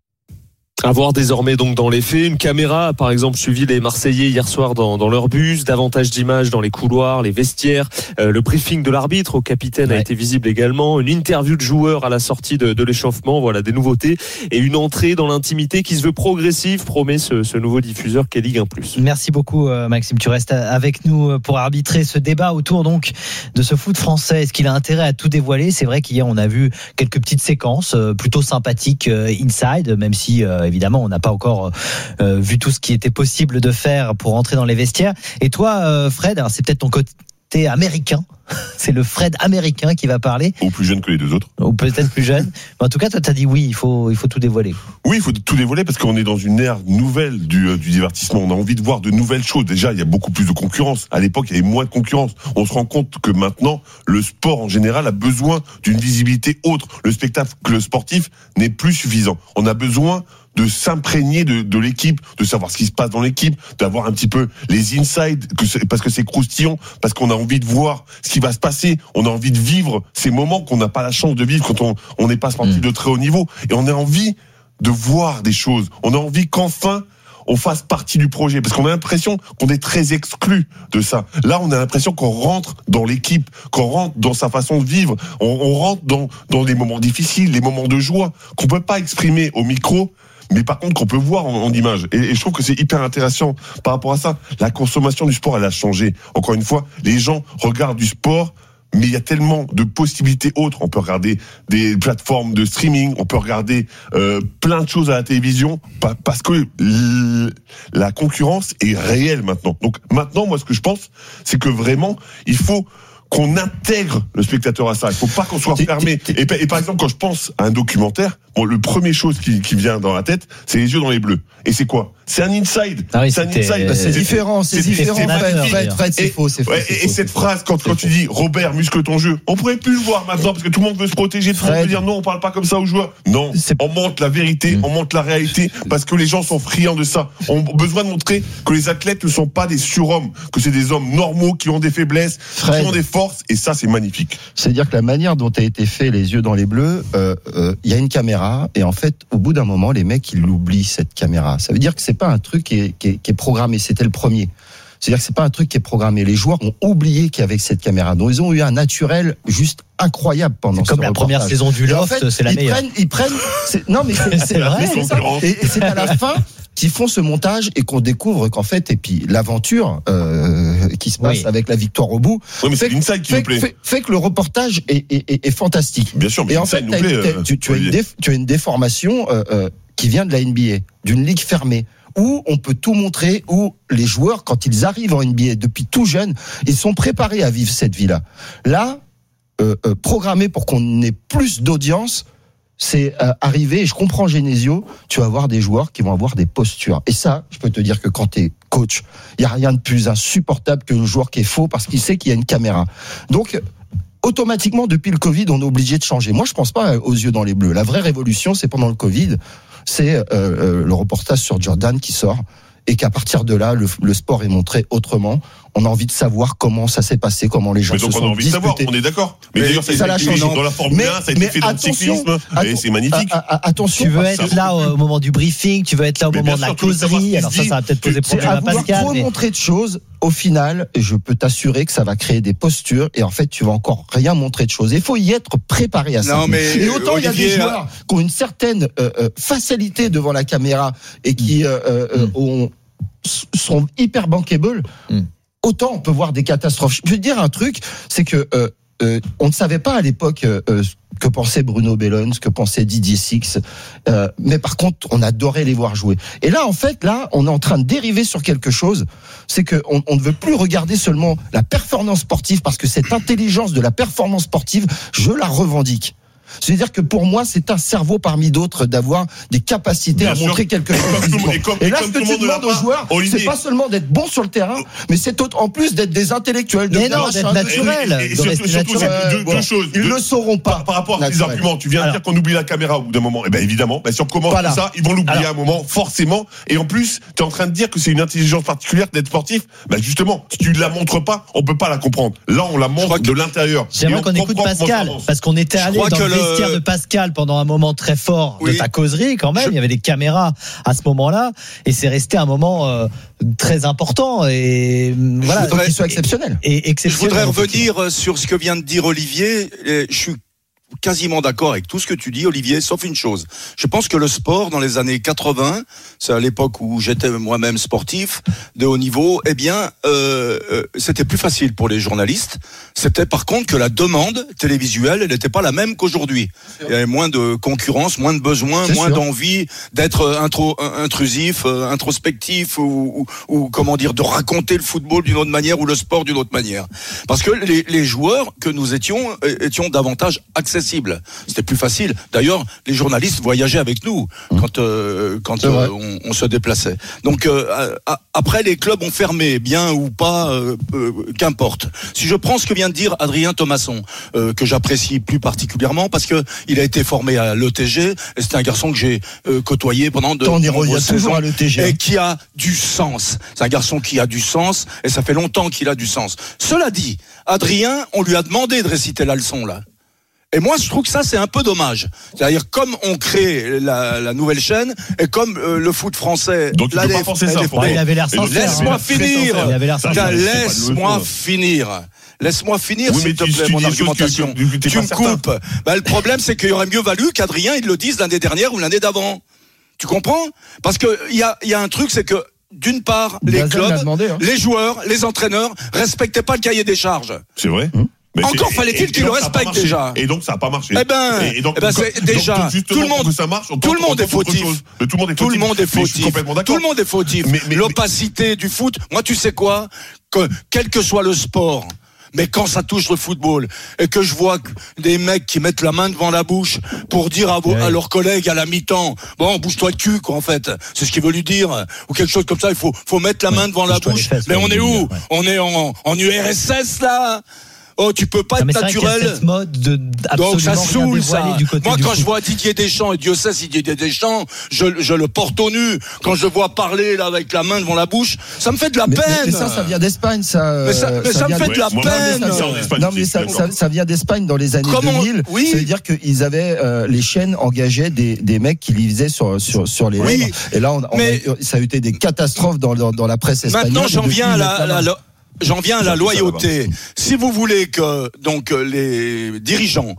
À voir désormais donc dans les faits, une caméra a par exemple suivi les Marseillais hier soir dans, dans leur bus, davantage d'images dans les couloirs, les vestiaires, euh, le briefing de l'arbitre au capitaine ouais. a été visible également, une interview de joueurs à la sortie de, de l'échauffement, voilà des nouveautés et une entrée dans l'intimité qui se veut progressive, promet ce, ce nouveau diffuseur qu'est Ligue un plus. Merci beaucoup Maxime, tu restes avec nous pour arbitrer ce débat autour donc de ce foot français. Est-ce qu'il a intérêt à tout dévoiler ? C'est vrai qu'hier on a vu quelques petites séquences plutôt sympathiques inside, même si évidemment, on n'a pas encore euh, vu tout ce qui était possible de faire pour entrer dans les vestiaires. Et toi, euh, Fred, alors c'est peut-être ton côté américain. C'est le Fred américain qui va parler. Ou plus jeune que les deux autres. Ou peut-être plus jeune. Mais en tout cas, toi, t'as dit oui, il faut, il faut tout dévoiler. Oui, il faut tout dévoiler parce qu'on est dans une ère nouvelle du, euh, du divertissement. On a envie de voir de nouvelles choses. Déjà, il y a beaucoup plus de concurrence. À l'époque, il y avait moins de concurrence. On se rend compte que maintenant, le sport en général a besoin d'une visibilité autre. Le spectacle sportif n'est plus suffisant. On a besoin de s'imprégner de, de l'équipe, de savoir ce qui se passe dans l'équipe, d'avoir un petit peu les insides, que c'est, parce que c'est croustillant, parce qu'on a envie de voir ce qui va se passer, on a envie de vivre ces moments qu'on n'a pas la chance de vivre quand on on n'est pas sportif mmh. de très haut niveau, et on a envie de voir des choses, on a envie qu'enfin on fasse partie du projet, parce qu'on a l'impression qu'on est très exclu de ça. Là, on a l'impression qu'on rentre dans l'équipe, qu'on rentre dans sa façon de vivre, on, on rentre dans dans les moments difficiles, les moments de joie qu'on peut pas exprimer au micro, mais par contre qu'on peut voir en, en image. Et, et je trouve que c'est hyper intéressant par rapport à ça. La consommation du sport, elle a changé. Encore une fois, les gens regardent du sport, mais il y a tellement de possibilités autres. On peut regarder des plateformes de streaming, on peut regarder euh, plein de choses à la télévision, parce que la concurrence est réelle maintenant. Donc maintenant, moi, ce que je pense, c'est que vraiment, il faut qu'on intègre le spectateur à ça. Il faut pas qu'on soit fermé. Et, et par exemple, quand je pense à un documentaire, bon, le premier chose qui, qui vient dans la tête, c'est les yeux dans les bleus. Et c'est quoi ? C'est un inside. Ah oui, c'est un inside. Bah, c'est différent, c'est, c'est différent. C'est Fred, Fred, Fred, c'est faux, c'est faux. Ouais, c'est et, faux, et cette phrase, quand, quand tu dis Robert, muscle ton jeu, on pourrait plus le voir maintenant parce que tout le monde veut se protéger. Tout le monde veut dire non, on parle pas comme ça aux joueurs. Non, c'est... on montre la vérité, mmh. on montre la réalité parce que les gens sont friands de ça. On a besoin de montrer que les athlètes ne sont pas des surhommes, que c'est des hommes normaux qui ont des faiblesses, Fred, qui ont des forces, et ça, c'est magnifique. C'est-à-dire que la manière dont a été fait les yeux dans les bleus, il euh, euh, y a une caméra, et en fait, au bout d'un moment, les mecs, ils l'oublient, cette caméra. Ça veut dire que c'est pas un truc qui est, qui est, qui est programmé, c'était le premier. C'est-à-dire que c'est pas un truc qui est programmé. Les joueurs ont oublié qu'il y avait cette caméra. Donc ils ont eu un naturel juste incroyable pendant c'est comme ce la reportage. Première saison du Loft, en fait, c'est la ils meilleure. Prennent, ils prennent, c'est, non mais c'est, c'est vrai, c'est ça. Et, et c'est à la fin qu'ils font ce montage et qu'on découvre qu'en fait, et puis l'aventure euh, qui se passe oui. avec la victoire au bout, oui, mais c'est l'inside qui fait, nous plaît. Fait, fait que le reportage est, est, est, est fantastique. Bien sûr, mais et en fait, nous plaît, euh, tu, tu, as une déf, tu as une déformation euh, euh, qui vient de la N B A, d'une ligue fermée, où on peut tout montrer, où les joueurs, quand ils arrivent en N B A depuis tout jeune, ils sont préparés à vivre cette vie-là. Là, euh, euh, programmé pour qu'on ait plus d'audience, c'est euh, arrivé, et je comprends Genesio, tu vas avoir des joueurs qui vont avoir des postures. Et ça, je peux te dire que quand tu es coach, il n'y a rien de plus insupportable que le joueur qui est faux parce qu'il sait qu'il y a une caméra. Donc, automatiquement, depuis le Covid, on est obligé de changer. Moi, je pense pas aux yeux dans les bleus. La vraie révolution, c'est pendant le Covid, c'est euh, euh, le reportage sur Jordan qui sort, et qu'à partir de là, le, le sport est montré autrement. On a envie de savoir comment ça s'est passé, comment les gens mais donc se on sont a envie disputés. de savoir, on est d'accord. Mais, mais d'ailleurs, ça, ça a été fait dans la Formule mais, un, ça a été fait dans le cyclisme, et c'est magnifique. A, a, attention, tu veux être ça, là au moment du briefing, tu veux être là au moment de la causerie, alors ça, ça va peut-être poser problème à Pascal. C'est à trop mais... montrer de choses, au final, je peux t'assurer que ça va créer des postures, et en fait, tu vas encore rien montrer de choses. Il faut y être préparé à ça. Non, mais et autant il y a des joueurs là... qui ont une certaine euh, euh, facilité devant la caméra, et qui euh, euh, mm. ont, sont hyper bankable, mm. autant on peut voir des catastrophes. Je veux te dire un truc, c'est que euh, euh, on ne savait pas à l'époque euh, ce que pensait Bruno Bellon, ce que pensait Didier Six, euh, mais par contre, on adorait les voir jouer. Et là, en fait, là, on est en train de dériver sur quelque chose, c'est que on, on ne veut plus regarder seulement la performance sportive, parce que cette intelligence de la performance sportive, je la revendique. C'est-à-dire que pour moi, c'est un cerveau parmi d'autres d'avoir des capacités Bien à sûr. montrer quelque chose. Et comme- et comme- Et et là, comme ce que tout le tu monde ne l'a demandes aux pas, joueurs, Olivier. c'est pas seulement d'être bon sur le terrain, mais c'est au- en plus d'être des intellectuels. De Mais bien non, lâcher d'être un- naturel. Et, et de surtout, rester surtout, naturel. c'est deux, Bon, deux choses. ils Deux- le sauront pas. Par, par rapport à tes Naturel. arguments, tu viens de Alors. dire qu'on oublie la caméra au bout d'un moment. Eh bien évidemment, ben, si on commence Voilà. comme ça, ils vont l'oublier Alors. à un moment, forcément. Et en plus, tu es en train de dire que c'est une intelligence particulière d'être sportif. Ben justement, si tu ne la montres pas, on peut pas la comprendre. Là, on la montre de l'intérieur. Et J'aimerais on qu'on écoute comprend comment Pascal, ça avance. parce qu'on était Je allé crois dans que le le- vestiaire de Pascal pendant un moment très fort Oui. de ta causerie quand même. Je- Il y avait des caméras à ce moment-là, et c'est resté un moment euh, très important et euh, voilà, voudrais- Qu'ils soient exceptionnels. et Je exceptionnel. voudrais revenir sur ce que vient de dire Olivier. Et je suis quasiment d'accord avec tout ce que tu dis, Olivier, sauf une chose. Je pense que le sport, dans les années quatre-vingts, c'est à l'époque où j'étais moi-même sportif de haut niveau, eh bien, euh, euh, c'était plus facile pour les journalistes. C'était par contre que la demande télévisuelle, elle n'était pas la même qu'aujourd'hui. Il y avait moins de concurrence, moins de besoin, C'est moins sûr. d'envie d'être intro, intrusif, euh, introspectif ou, ou, ou comment dire, de raconter le football d'une autre manière ou le sport d'une autre manière. Parce que les, les joueurs que nous étions euh, étions davantage accessibles. C'était plus facile. D'ailleurs, les journalistes voyageaient avec nous quand euh, quand euh, on, on se déplaçait. Donc euh, à- après, les clubs ont fermé, bien ou pas, euh, euh, qu'importe. Si je prends ce que vient de dire Adrien Thomasson, euh, que j'apprécie plus particulièrement parce que il a été formé à l'E T G et c'est un garçon que j'ai euh, côtoyé pendant de On y revient nombreuses toujours saisons à l'E T G. et qui a du sens. C'est un garçon qui a du sens et ça fait longtemps qu'il a du sens. Cela dit, Adrien, on lui a demandé de réciter la leçon là. Et moi, je trouve que ça, c'est un peu dommage. C'est-à-dire, comme on crée la, la nouvelle chaîne, et comme euh, le foot français... Donc, il là, peut pas les- penser ça, les- faut- Ouais, il avait l'air Et donc, sincère. Laisse-moi hein. finir. Il avait l'air Ça, sincère. c'est- c'est pas de Laisse-moi leçon. finir. Laisse-moi finir, Oui, s'il mais te tu- plaît, tu mon dis des choses que- argumentation. que- que t'es Tu pas me certain. coupes. Bah, le problème, c'est qu'il aurait mieux valu qu'Adrien, il le dise l'année dernière ou l'année d'avant. Tu comprends? Parce que il y a, il y a un truc, c'est que, d'une part, les Blazel l'a clubs, demandé, hein. les joueurs, les entraîneurs respectaient pas le cahier des charges. C'est vrai. Mais Encore c'est- fallait-il et- et qu'il donc, le ça a pas respecte marché. déjà. Et donc ça n'a pas marché. Eh ben, et, et donc, eh ben, donc, c'est donc, déjà, donc, justement, tout le monde- pour que ça marche, on tout le pense- monde on est pense autre fautif. chose. Mais tout le monde est Tout le fautif. monde est Mais je suis fautif. complètement Tout d'accord. le monde est fautif. Mais- mais- L'opacité du foot, moi tu sais quoi, que quel que soit le sport, mais quand ça touche le football et que je vois que des mecs qui mettent la main devant la bouche pour dire à, vos, Ouais. à leurs collègues à la mi-temps, bon, bouge-toi le cul, quoi, en fait. C'est ce qu'il veut lui dire. Ou quelque chose comme ça. Il faut, faut mettre la main devant la bouge-toi les bouche. fesses, Mais ouais, on il est veut où? dire, ouais. On est en, en U R S S, là? Oh, tu peux pas Non, mais être c'est vrai qu'il y a naturel. cette mode de Donc ça absolument rien saoule ça. dévoiler du côté Moi du quand foot. je vois Didier Deschamps, et Dieu sait si Didier Deschamps, je, je le porte au nu. Quand je le vois parler là avec la main devant la bouche, ça me fait de la Mais, peine. mais- mais ça, ça vient d'Espagne, ça. Mais ça- euh, mais ça me vient fait de- de la Ouais, moi, peine. moi, ça, en Espagne, Non, mais je ça, suis ça, d'accord. ça vient d'Espagne dans les années Comment- deux mille. oui. Ça veut dire qu'ils avaient euh, les chaînes engageaient des, des mecs qui lisaient sur sur sur les Oui. lèvres. Et là, on, on Mais- a- ça a été des catastrophes dans dans, dans la presse espagnole. Maintenant, j'en Depuis, viens à ils la, mettent la la- main. la- j'en viens à la Ça, ça, loyauté. Si vous voulez que donc euh, les dirigeants,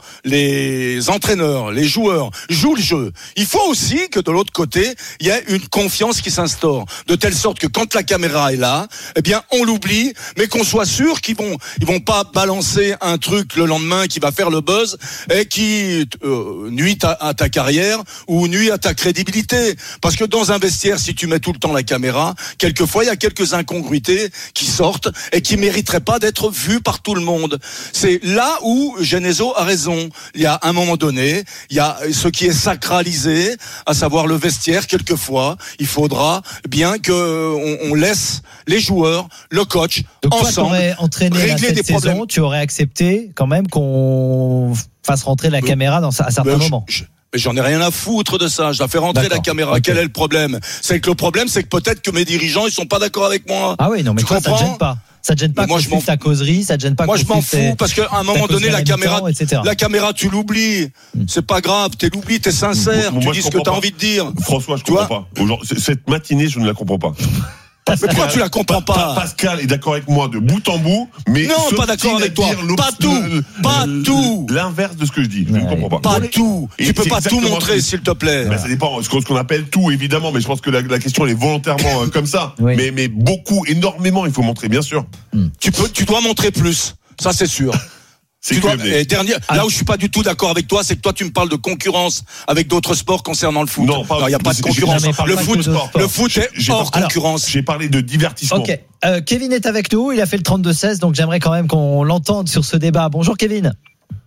les entraîneurs, les joueurs jouent le jeu, il faut aussi que de l'autre côté, il y ait une confiance qui s'instaure, de telle sorte que quand la caméra est là, eh bien, on l'oublie, mais qu'on soit sûr qu'ils vont, ils vont pas balancer un truc le lendemain qui va faire le buzz et qui euh, nuit à, à ta carrière ou nuit à ta crédibilité. Parce que dans un vestiaire, si tu mets tout le temps la caméra, quelquefois il y a quelques incongruités qui sortent et qui mériteraient pas d'être vues par tout le monde. C'est là où Genesio a raison. Il y a un moment donné, il y a ce qui est sacralisé, à savoir le vestiaire. Quelquefois, il faudra bien que on, on laisse les joueurs, le coach, Donc toi, ensemble t'aurais entraîné là, régler cette des saison, problèmes. tu aurais accepté quand même qu'on fasse rentrer la Euh, caméra dans à certains Ben, je- moments. je- mais j'en ai rien à foutre de ça. Je la fais rentrer D'accord. la caméra. Ok. Quel est le problème? C'est que le problème, c'est que peut-être que mes dirigeants, ils sont pas d'accord avec moi. Ah oui, non, mais Tu toi, ça te comprends gêne pas. Ça te gêne pas Mais moi, qu'on je m'en suive ta causerie, ça te gêne pas Moi, qu'on je m'en suive tes- fous parce qu'à un ta moment donné, causerie à la caméra, mi-temps, et cetera. la caméra, tu l'oublies. C'est pas grave. T'es l'oublies, t'es sincère. Moi, tu moi, dis je ce que comprends t'as pas. envie de dire. François, je Tu comprends vois pas. Aujourd'hui, c- cette matinée, je ne la comprends pas. Mais pourquoi tu la comprends Pa- pas? Pascal est d'accord avec moi de bout en bout, mais Non, sauf pas d'accord qu'il avec toi. dire l'obs- Pas tout. le- Pas le- tout. L'inverse de ce que je dis. Je ne comprends pas. Pas tout. Et Tu peux c'est pas tout exactement montrer, ce- s'il te plaît. Ben, ça dépend ce qu'on ce qu'on appelle tout, évidemment, mais je pense que la, la question elle est volontairement euh, comme ça. Oui. Mais, mais beaucoup, énormément, il faut montrer, bien sûr. Tu peux, tu dois montrer plus. Ça, c'est sûr. C'est Tu dois, Q M D. et dernier, là où je suis pas du tout d'accord avec toi, c'est que toi tu me parles de concurrence avec d'autres sports concernant le foot. Non, pas- il n'y a pas de j'ai- concurrence. Non, mais parle Le pas foot, que de sport. le foot est J'ai hors pas- concurrence. J'ai parlé de divertissement. Ok. Euh, Kevin est avec nous, il a fait le trente-deux seize, donc j'aimerais quand même qu'on l'entende sur ce débat. Bonjour Kevin.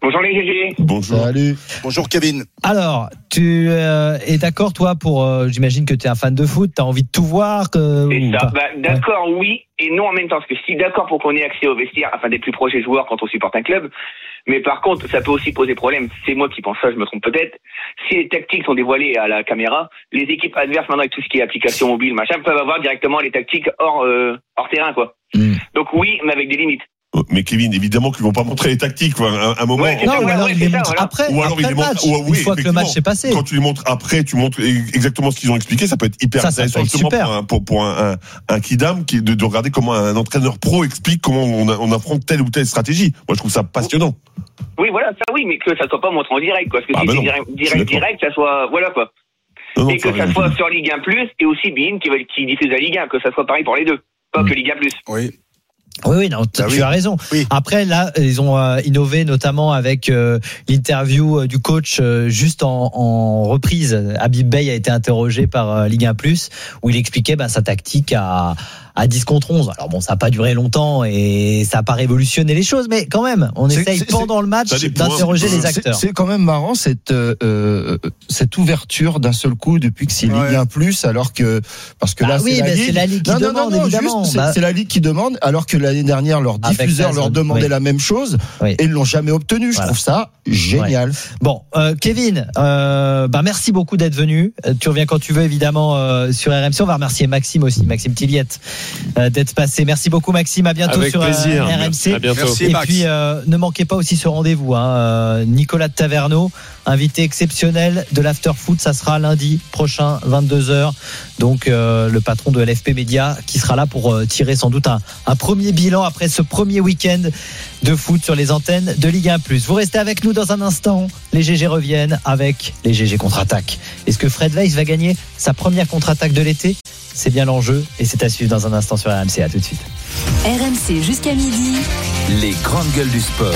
Bonjour les G G. Bonjour. Salut. Bonjour Kevin. Alors, tu euh, es d'accord, toi, pour. Euh, j'imagine que tu es un fan de foot, tu as envie de tout voir. Que, C'est ou ça. pas Bah, d'accord, oui et non en même temps. Parce que si d'accord pour qu'on ait accès au vestiaire afin d'être plus proche des joueurs quand on supporte un club, mais par contre, ça peut aussi poser problème. C'est moi qui pense ça, je me trompe peut-être. Si les tactiques sont dévoilées à la caméra, les équipes adverses, maintenant avec tout ce qui est application mobile, machin, peuvent avoir directement les tactiques hors euh, hors terrain, quoi. Mm. Donc oui, mais avec des limites. Mais Kevin, évidemment qu'ils vont pas montrer les tactiques, quoi. Un, un moment. Ouais, Non, ça, ou ouais, alors ouais, ils c'est les ça, montrent voilà. après, Ou alors après ils les le montrent. match, Ouais, oui, une fois que le match est passé. Quand tu les montres après, tu montres exactement ce qu'ils ont expliqué. Ça peut être hyper Ça, ça intéressant peut être justement super. pour un, pour, pour un, un, un kidam qui de, de regarder comment un entraîneur pro explique comment on, on affronte telle ou telle stratégie. Moi, je trouve ça passionnant. Oui, voilà, ça oui, mais que ça soit pas montré en direct, quoi. Parce que Ah si bah c'est non, direct, je suis direct, d'accord. direct, ça soit, voilà, quoi. Non, non, Et que t'as ça raison, soit Kevin. sur Ligue un plus et aussi Bein qui, va- qui diffuse la Ligue un, que ça soit pareil pour les deux. Pas Mm. que Ligue un plus. Oui. Oui, oui, non, t- Ah tu oui. as raison. Oui. Après, là, ils ont euh, innové notamment avec euh, l'interview euh, du coach euh, juste en, en reprise. Habib Bey a été interrogé par euh, Ligue un plus, où il expliquait bah, sa tactique à, à dix contre onze. Alors bon, ça n'a pas duré longtemps et ça n'a pas révolutionné les choses, mais quand même, on C'est- essaye c'est- pendant le match ça dépend. d'interroger les C'est- acteurs. C'est quand même marrant cette euh, cette ouverture d'un seul coup depuis que c'est Ouais. Ligue un plus, alors que parce que Bah là oui, c'est la mais Ligue. c'est la Ligue qui non, non, demande, non, non, évidemment. juste, c'est- Bah- c'est la Ligue qui demande, alors que l'année dernière leurs Avec diffuseurs Dazn, leur demandaient oui. la même chose Oui. et ils l'ont jamais obtenu. Je Voilà. trouve ça génial. Bon, euh, Kevin, euh, bah merci beaucoup d'être venu. Euh, Tu reviens quand tu veux, évidemment, euh, sur R M C. On va remercier Maxime aussi, Maxime Tilliette, euh, d'être passé. Merci beaucoup, Maxime. À bientôt Avec sur euh, plaisir. R M C. À bientôt. Merci, Et Max. puis, euh, ne manquez pas aussi ce rendez-vous. Hein, euh, Nicolas de Taverneau, invité exceptionnel de l'Afterfoot. Ça sera lundi prochain, vingt-deux heures. Donc, euh, le patron de L F P Média qui sera là pour euh, tirer sans doute un, un premier bilan après ce premier week-end de foot sur les antennes de Ligue un plus. Vous restez avec nous dans un instant. Les G G reviennent avec les G G contre-attaque. Est-ce que Fred Weiss va gagner sa première contre-attaque de l'été? C'est bien l'enjeu et c'est à suivre dans un instant sur R M C. À tout de suite. R M C jusqu'à midi. Les grandes gueules du sport.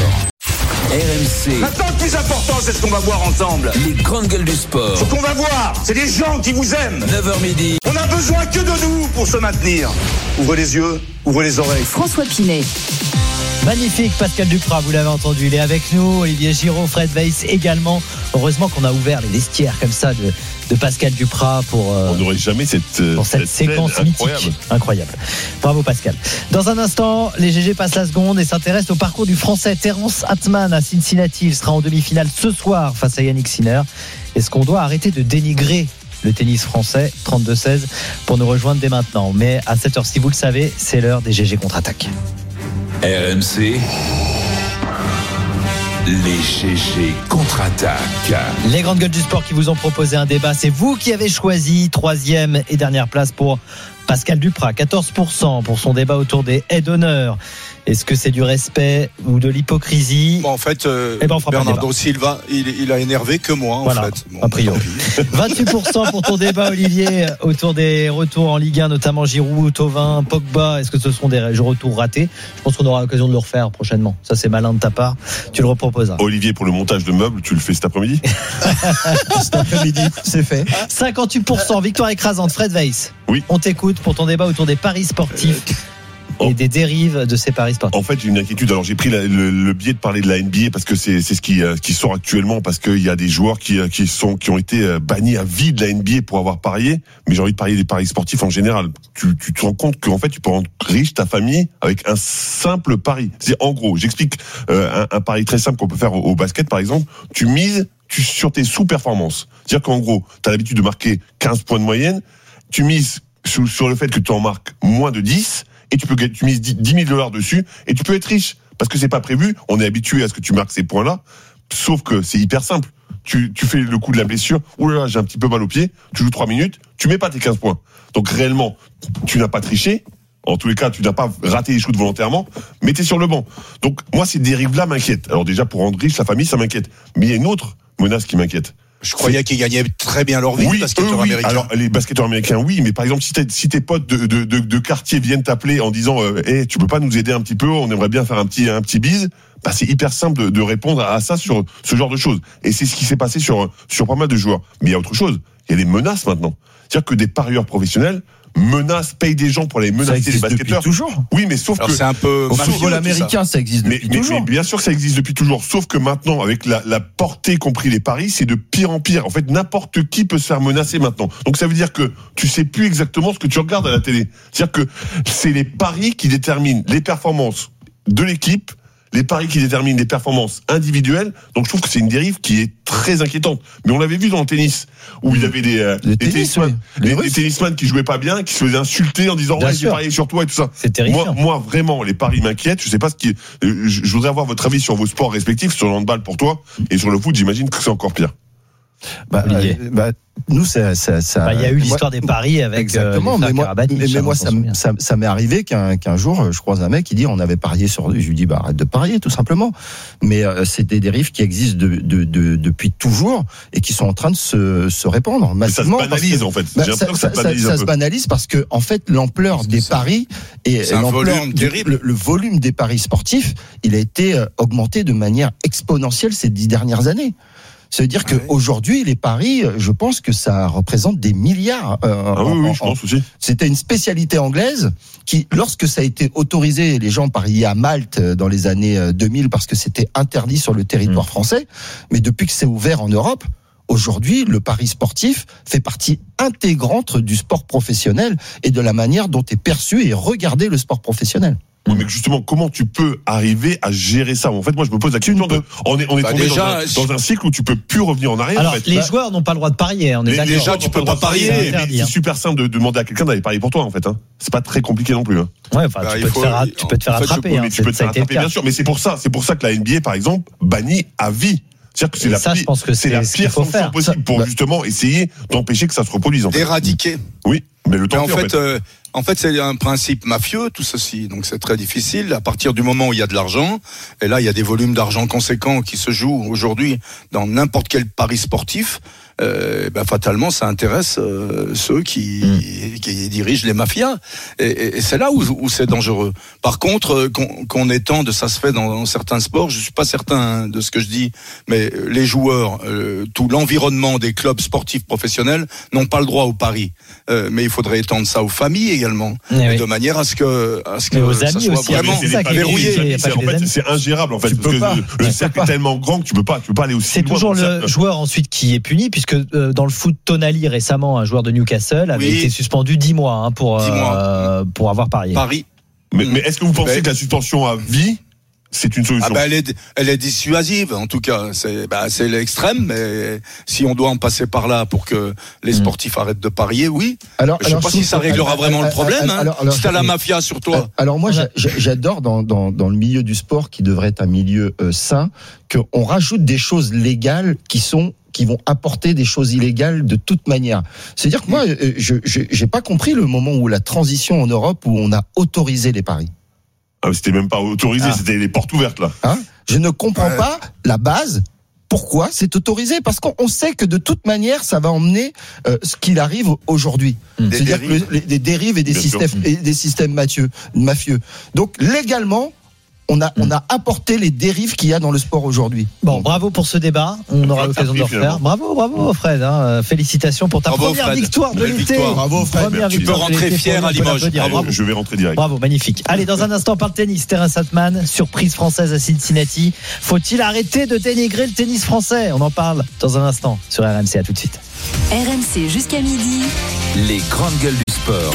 R M C, Maintenant, le plus important, c'est ce qu'on va voir ensemble. les grandes gueules du sport. Ce qu'on va voir, c'est des gens qui vous aiment. neuf heures midi. On a besoin que de nous pour se maintenir. Ouvrez les yeux, ouvrez les oreilles. François Pinet. Magnifique, Pascal Duprat, vous l'avez entendu, il est avec nous. Olivier Giraud, Fred Weiss également. Heureusement qu'on a ouvert les vestiaires comme ça de, de Pascal Duprat pour, euh, On n'aurait jamais cette, euh, pour cette, cette séquence scène mythique. incroyable. Incroyable. Bravo Pascal. Dans un instant, les G G passent la seconde et s'intéressent au parcours du Français Terence Atman à Cincinnati. Il sera en demi-finale ce soir face à Yannick Sinner. Est-ce qu'on doit arrêter de dénigrer le tennis français? Trente-deux seize pour nous rejoindre dès maintenant. Mais à cette heure-ci, vous le savez, c'est l'heure des G G contre-attaque. R M C, les G G contre-attaque. Les grandes gueules du sport qui vous ont proposé un débat, c'est vous qui avez choisi troisième et dernière place pour Pascal Duprat, quatorze pour cent pour son débat autour des haies d'honneur. Est-ce que c'est du respect ou de l'hypocrisie? Bon, en fait, euh, Eh ben, on fera pas de Bernardo débat. Silva, il, il a énervé que moi, en Voilà, fait. Bon, a priori. tant pis. vingt-huit pour cent pour ton débat, Olivier, autour des retours en Ligue un, notamment Giroud, Thauvin, Pogba. Est-ce que ce seront des retours ratés? Je pense qu'on aura l'occasion de le refaire prochainement. Ça, c'est malin de ta part. Tu le reproposeras. Olivier, pour le montage de meubles, tu le fais cet après-midi? Cet après-midi, c'est fait. cinquante-huit pour cent, victoire écrasante. Fred Weiss. Oui. On t'écoute pour ton débat autour des paris sportifs Oh. et des dérives de ces paris sportifs. En fait, j'ai une inquiétude. Alors, j'ai pris la- le, le biais de parler de la N B A parce que c'est c'est ce qui euh, qui sort actuellement, parce qu'il y a des joueurs qui euh, qui sont qui ont été euh, bannis à vie de la N B A pour avoir parié. Mais j'ai envie de parler des paris sportifs en général. Tu tu te rends compte qu'en fait, tu peux rendre riche ta famille avec un simple pari. C'est en gros, j'explique euh, un, un pari très simple qu'on peut faire au, au basket, par exemple. Tu mises tu, sur tes sous-performances. C'est-à-dire qu'en gros, tu as l'habitude de marquer quinze points de moyenne. Tu mises sur, sur le fait que tu en marques moins de dix. Et tu peux tu mises dix mille dollars dessus et tu peux être riche parce que c'est pas prévu. On est habitué à ce que tu marques ces points-là, sauf que c'est hyper simple. Tu, tu fais le coup de la blessure. Ouh là là, j'ai un petit peu mal au pied. Tu joues trois minutes, tu mets pas tes quinze points. Donc réellement, tu n'as pas triché. En tous les cas, tu n'as pas raté les shoots volontairement, mais t'es sur le banc. Donc moi, ces dérives-là m'inquiètent. Alors déjà, pour rendre riche la famille, ça m'inquiète. Mais il y a une autre menace qui m'inquiète. Je croyais qu'ils gagnaient très bien leur vie, oui, les basketteurs eux, oui. américains. Alors, les basketteurs américains, oui, mais par exemple, si, si tes potes de, de, de, de quartier viennent t'appeler en disant euh, hey, tu peux pas nous aider un petit peu, on aimerait bien faire un petit, un petit bise, bah, c'est hyper simple de, de répondre à ça sur ce genre de choses. Et c'est ce qui s'est passé sur, sur pas mal de joueurs. Mais il y a autre chose, il y a des menaces maintenant. C'est-à-dire que des parieurs professionnels menace, paye des gens pour aller menacer les basketteurs. Toujours. Oui, mais sauf Alors que c'est un peu au mafieux, football tout américain, ça, ça existe mais, depuis mais, toujours. mais bien sûr que ça existe depuis toujours. Sauf que maintenant, avec la, la portée qu'ont pris les paris, c'est de pire en pire. En fait, n'importe qui peut se faire menacer maintenant. Donc ça veut dire que tu sais plus exactement ce que tu regardes à la télé. C'est-à-dire que c'est les paris qui déterminent les performances de l'équipe, les paris qui déterminent les performances individuelles. Donc je trouve que c'est une dérive qui est très inquiétante. Mais on l'avait vu dans le tennis, où il y avait des, euh, des tennis, tennisman, oui. des, des tennisman qui jouaient pas bien, qui se faisaient insulter en disant ouais, j'ai parié sur toi et tout ça. C'est terrifiant. Moi, moi vraiment, les paris m'inquiètent. Je sais pas ce qui. Je, je voudrais avoir votre avis sur vos sports respectifs, sur le handball pour toi et sur le foot. J'imagine que c'est encore pire. Bah, euh, bah, nous, ça, ça, ça. Bah, il y a eu l'histoire moi, des paris avec. Exactement. Euh, mais moi, Karabatic, mais, mais moi, ça, ça, ça m'est arrivé qu'un, qu'un jour, je croise un mec qui dit, on avait parié sur. Je lui dis, bah, arrête de parier, tout simplement. Mais euh, c'est des dérives qui existent de, de, de, depuis toujours et qui sont en train de se, se répandre massivement. Mais ça se banalise que, en fait. Bah, J'ai ça, que ça, ça, banalise ça, un ça peu. se banalise parce que, en fait, l'ampleur des paris et c'est un l'ampleur, volume terrible. Le, le volume des paris sportifs, il a été augmenté de manière exponentielle ces dix dernières années. Ça veut dire ah qu'aujourd'hui, les paris, je pense que ça représente des milliards. Euh, ah oui, en, oui, je pense aussi. C'était une spécialité anglaise qui, lorsque ça a été autorisé, les gens pariaient à Malte dans les années deux mille parce que c'était interdit sur le territoire mmh. français. Mais depuis que c'est ouvert en Europe, aujourd'hui, le pari sportif fait partie intégrante du sport professionnel et de la manière dont est perçu et regardé le sport professionnel. Oui, mais justement, comment tu peux arriver à gérer ça ? En fait, moi, je me pose la question de, on est, on est bah tombé déjà, dans, un, dans un cycle où tu peux plus revenir en arrière. Alors, en fait. les bah, joueurs n'ont pas le droit de parier, on est les, d'accord. Déjà, tu peux pas parier. C'est, interdit, c'est hein. super simple de demander à quelqu'un d'aller parier pour toi, en fait. Hein. C'est pas très compliqué non plus. Hein. Ouais, enfin, bah, tu, peux faut, faire, tu peux te faire en fait, attraper. Peux, hein, tu peux te faire attraper, bien sûr. Mais c'est pour ça, c'est pour ça que la N B A, par exemple, bannit à vie. C'est-à-dire que c'est, la, ça, pire, je pense que c'est, c'est la pire faut sanction faire. possible ça, pour bah, justement essayer d'empêcher que ça se reproduise. En fait. Éradiquer. Oui, mais le temps mais en, fait, fait, euh, en fait, c'est un principe mafieux, tout ceci. Donc, c'est très difficile. À partir du moment où il y a de l'argent, et là, il y a des volumes d'argent conséquents qui se jouent aujourd'hui dans n'importe quel pari sportif. Euh, ben fatalement, ça intéresse euh, ceux qui, mmh. qui dirigent les mafias, et, et, et c'est là où, où c'est dangereux. Par contre, qu'on, qu'on étende, ça se fait dans, dans certains sports. Je suis pas certain de ce que je dis, mais les joueurs, euh, tout l'environnement des clubs sportifs professionnels n'ont pas le droit au pari. Euh, mais il faudrait étendre ça aux familles également, oui. de manière à ce que, à ce que aux ça amis soit aussi, vraiment verrouillé. C'est, en fait, c'est ingérable en fait, parce que le, le cercle est tellement grand que tu peux pas, tu peux pas aller aussi c'est loin. C'est toujours le joueur ensuite qui est puni, puisque euh, dans le foot, Tonali récemment, un joueur de Newcastle, avait oui. été suspendu dix mois hein, pour dix mois. Euh, pour avoir parié. Paris. Mais, mais est-ce que vous pensez mais... que la suspension à vie, c'est une solution ? Ah bah elle est, elle est dissuasive, en tout cas. C'est, bah c'est l'extrême, mais si on doit en passer par là pour que les sportifs mmh. arrêtent de parier, oui. Alors, je ne sais pas si ça réglera alors, vraiment alors, le problème. Alors, alors, hein. C'est à la mafia sur toi. Alors moi, j'adore dans, dans, dans le milieu du sport, qui devrait être un milieu euh, sain, qu'on rajoute des choses légales qui sont qui vont apporter des choses illégales de toute manière. C'est-à-dire que moi, je j'ai pas compris le moment où la transition en Europe où on a autorisé les paris. Ah, c'était même pas autorisé, ah. c'était les portes ouvertes là. Hein je ne comprends ouais. pas la base. Pourquoi c'est autorisé ? Parce qu'on sait que de toute manière, ça va emmener euh, ce qu'il arrive aujourd'hui. Mmh. C'est-à-dire dérives. Que le, les, des dérives et des Bien systèmes sûr. et des systèmes mafieux, mafieux. Donc légalement, on a, mmh. on a apporté les dérives qu'il y a dans le sport aujourd'hui. Bon, bravo pour ce débat. On aura l'occasion de le refaire. Bravo, bravo, Fred. Hein. Félicitations pour ta bravo, première Fred. victoire de l'été. Victoire. Bravo, Fred. Première tu peux rentrer fier à Limoges. Bravo. Je vais rentrer direct. Bravo, magnifique. Allez, dans un instant, on parle tennis. Terence Atman, surprise française à Cincinnati. Faut-il arrêter de dénigrer le tennis français ? On en parle dans un instant sur R M C. À tout de suite. R M C jusqu'à midi. Les grandes gueules du sport.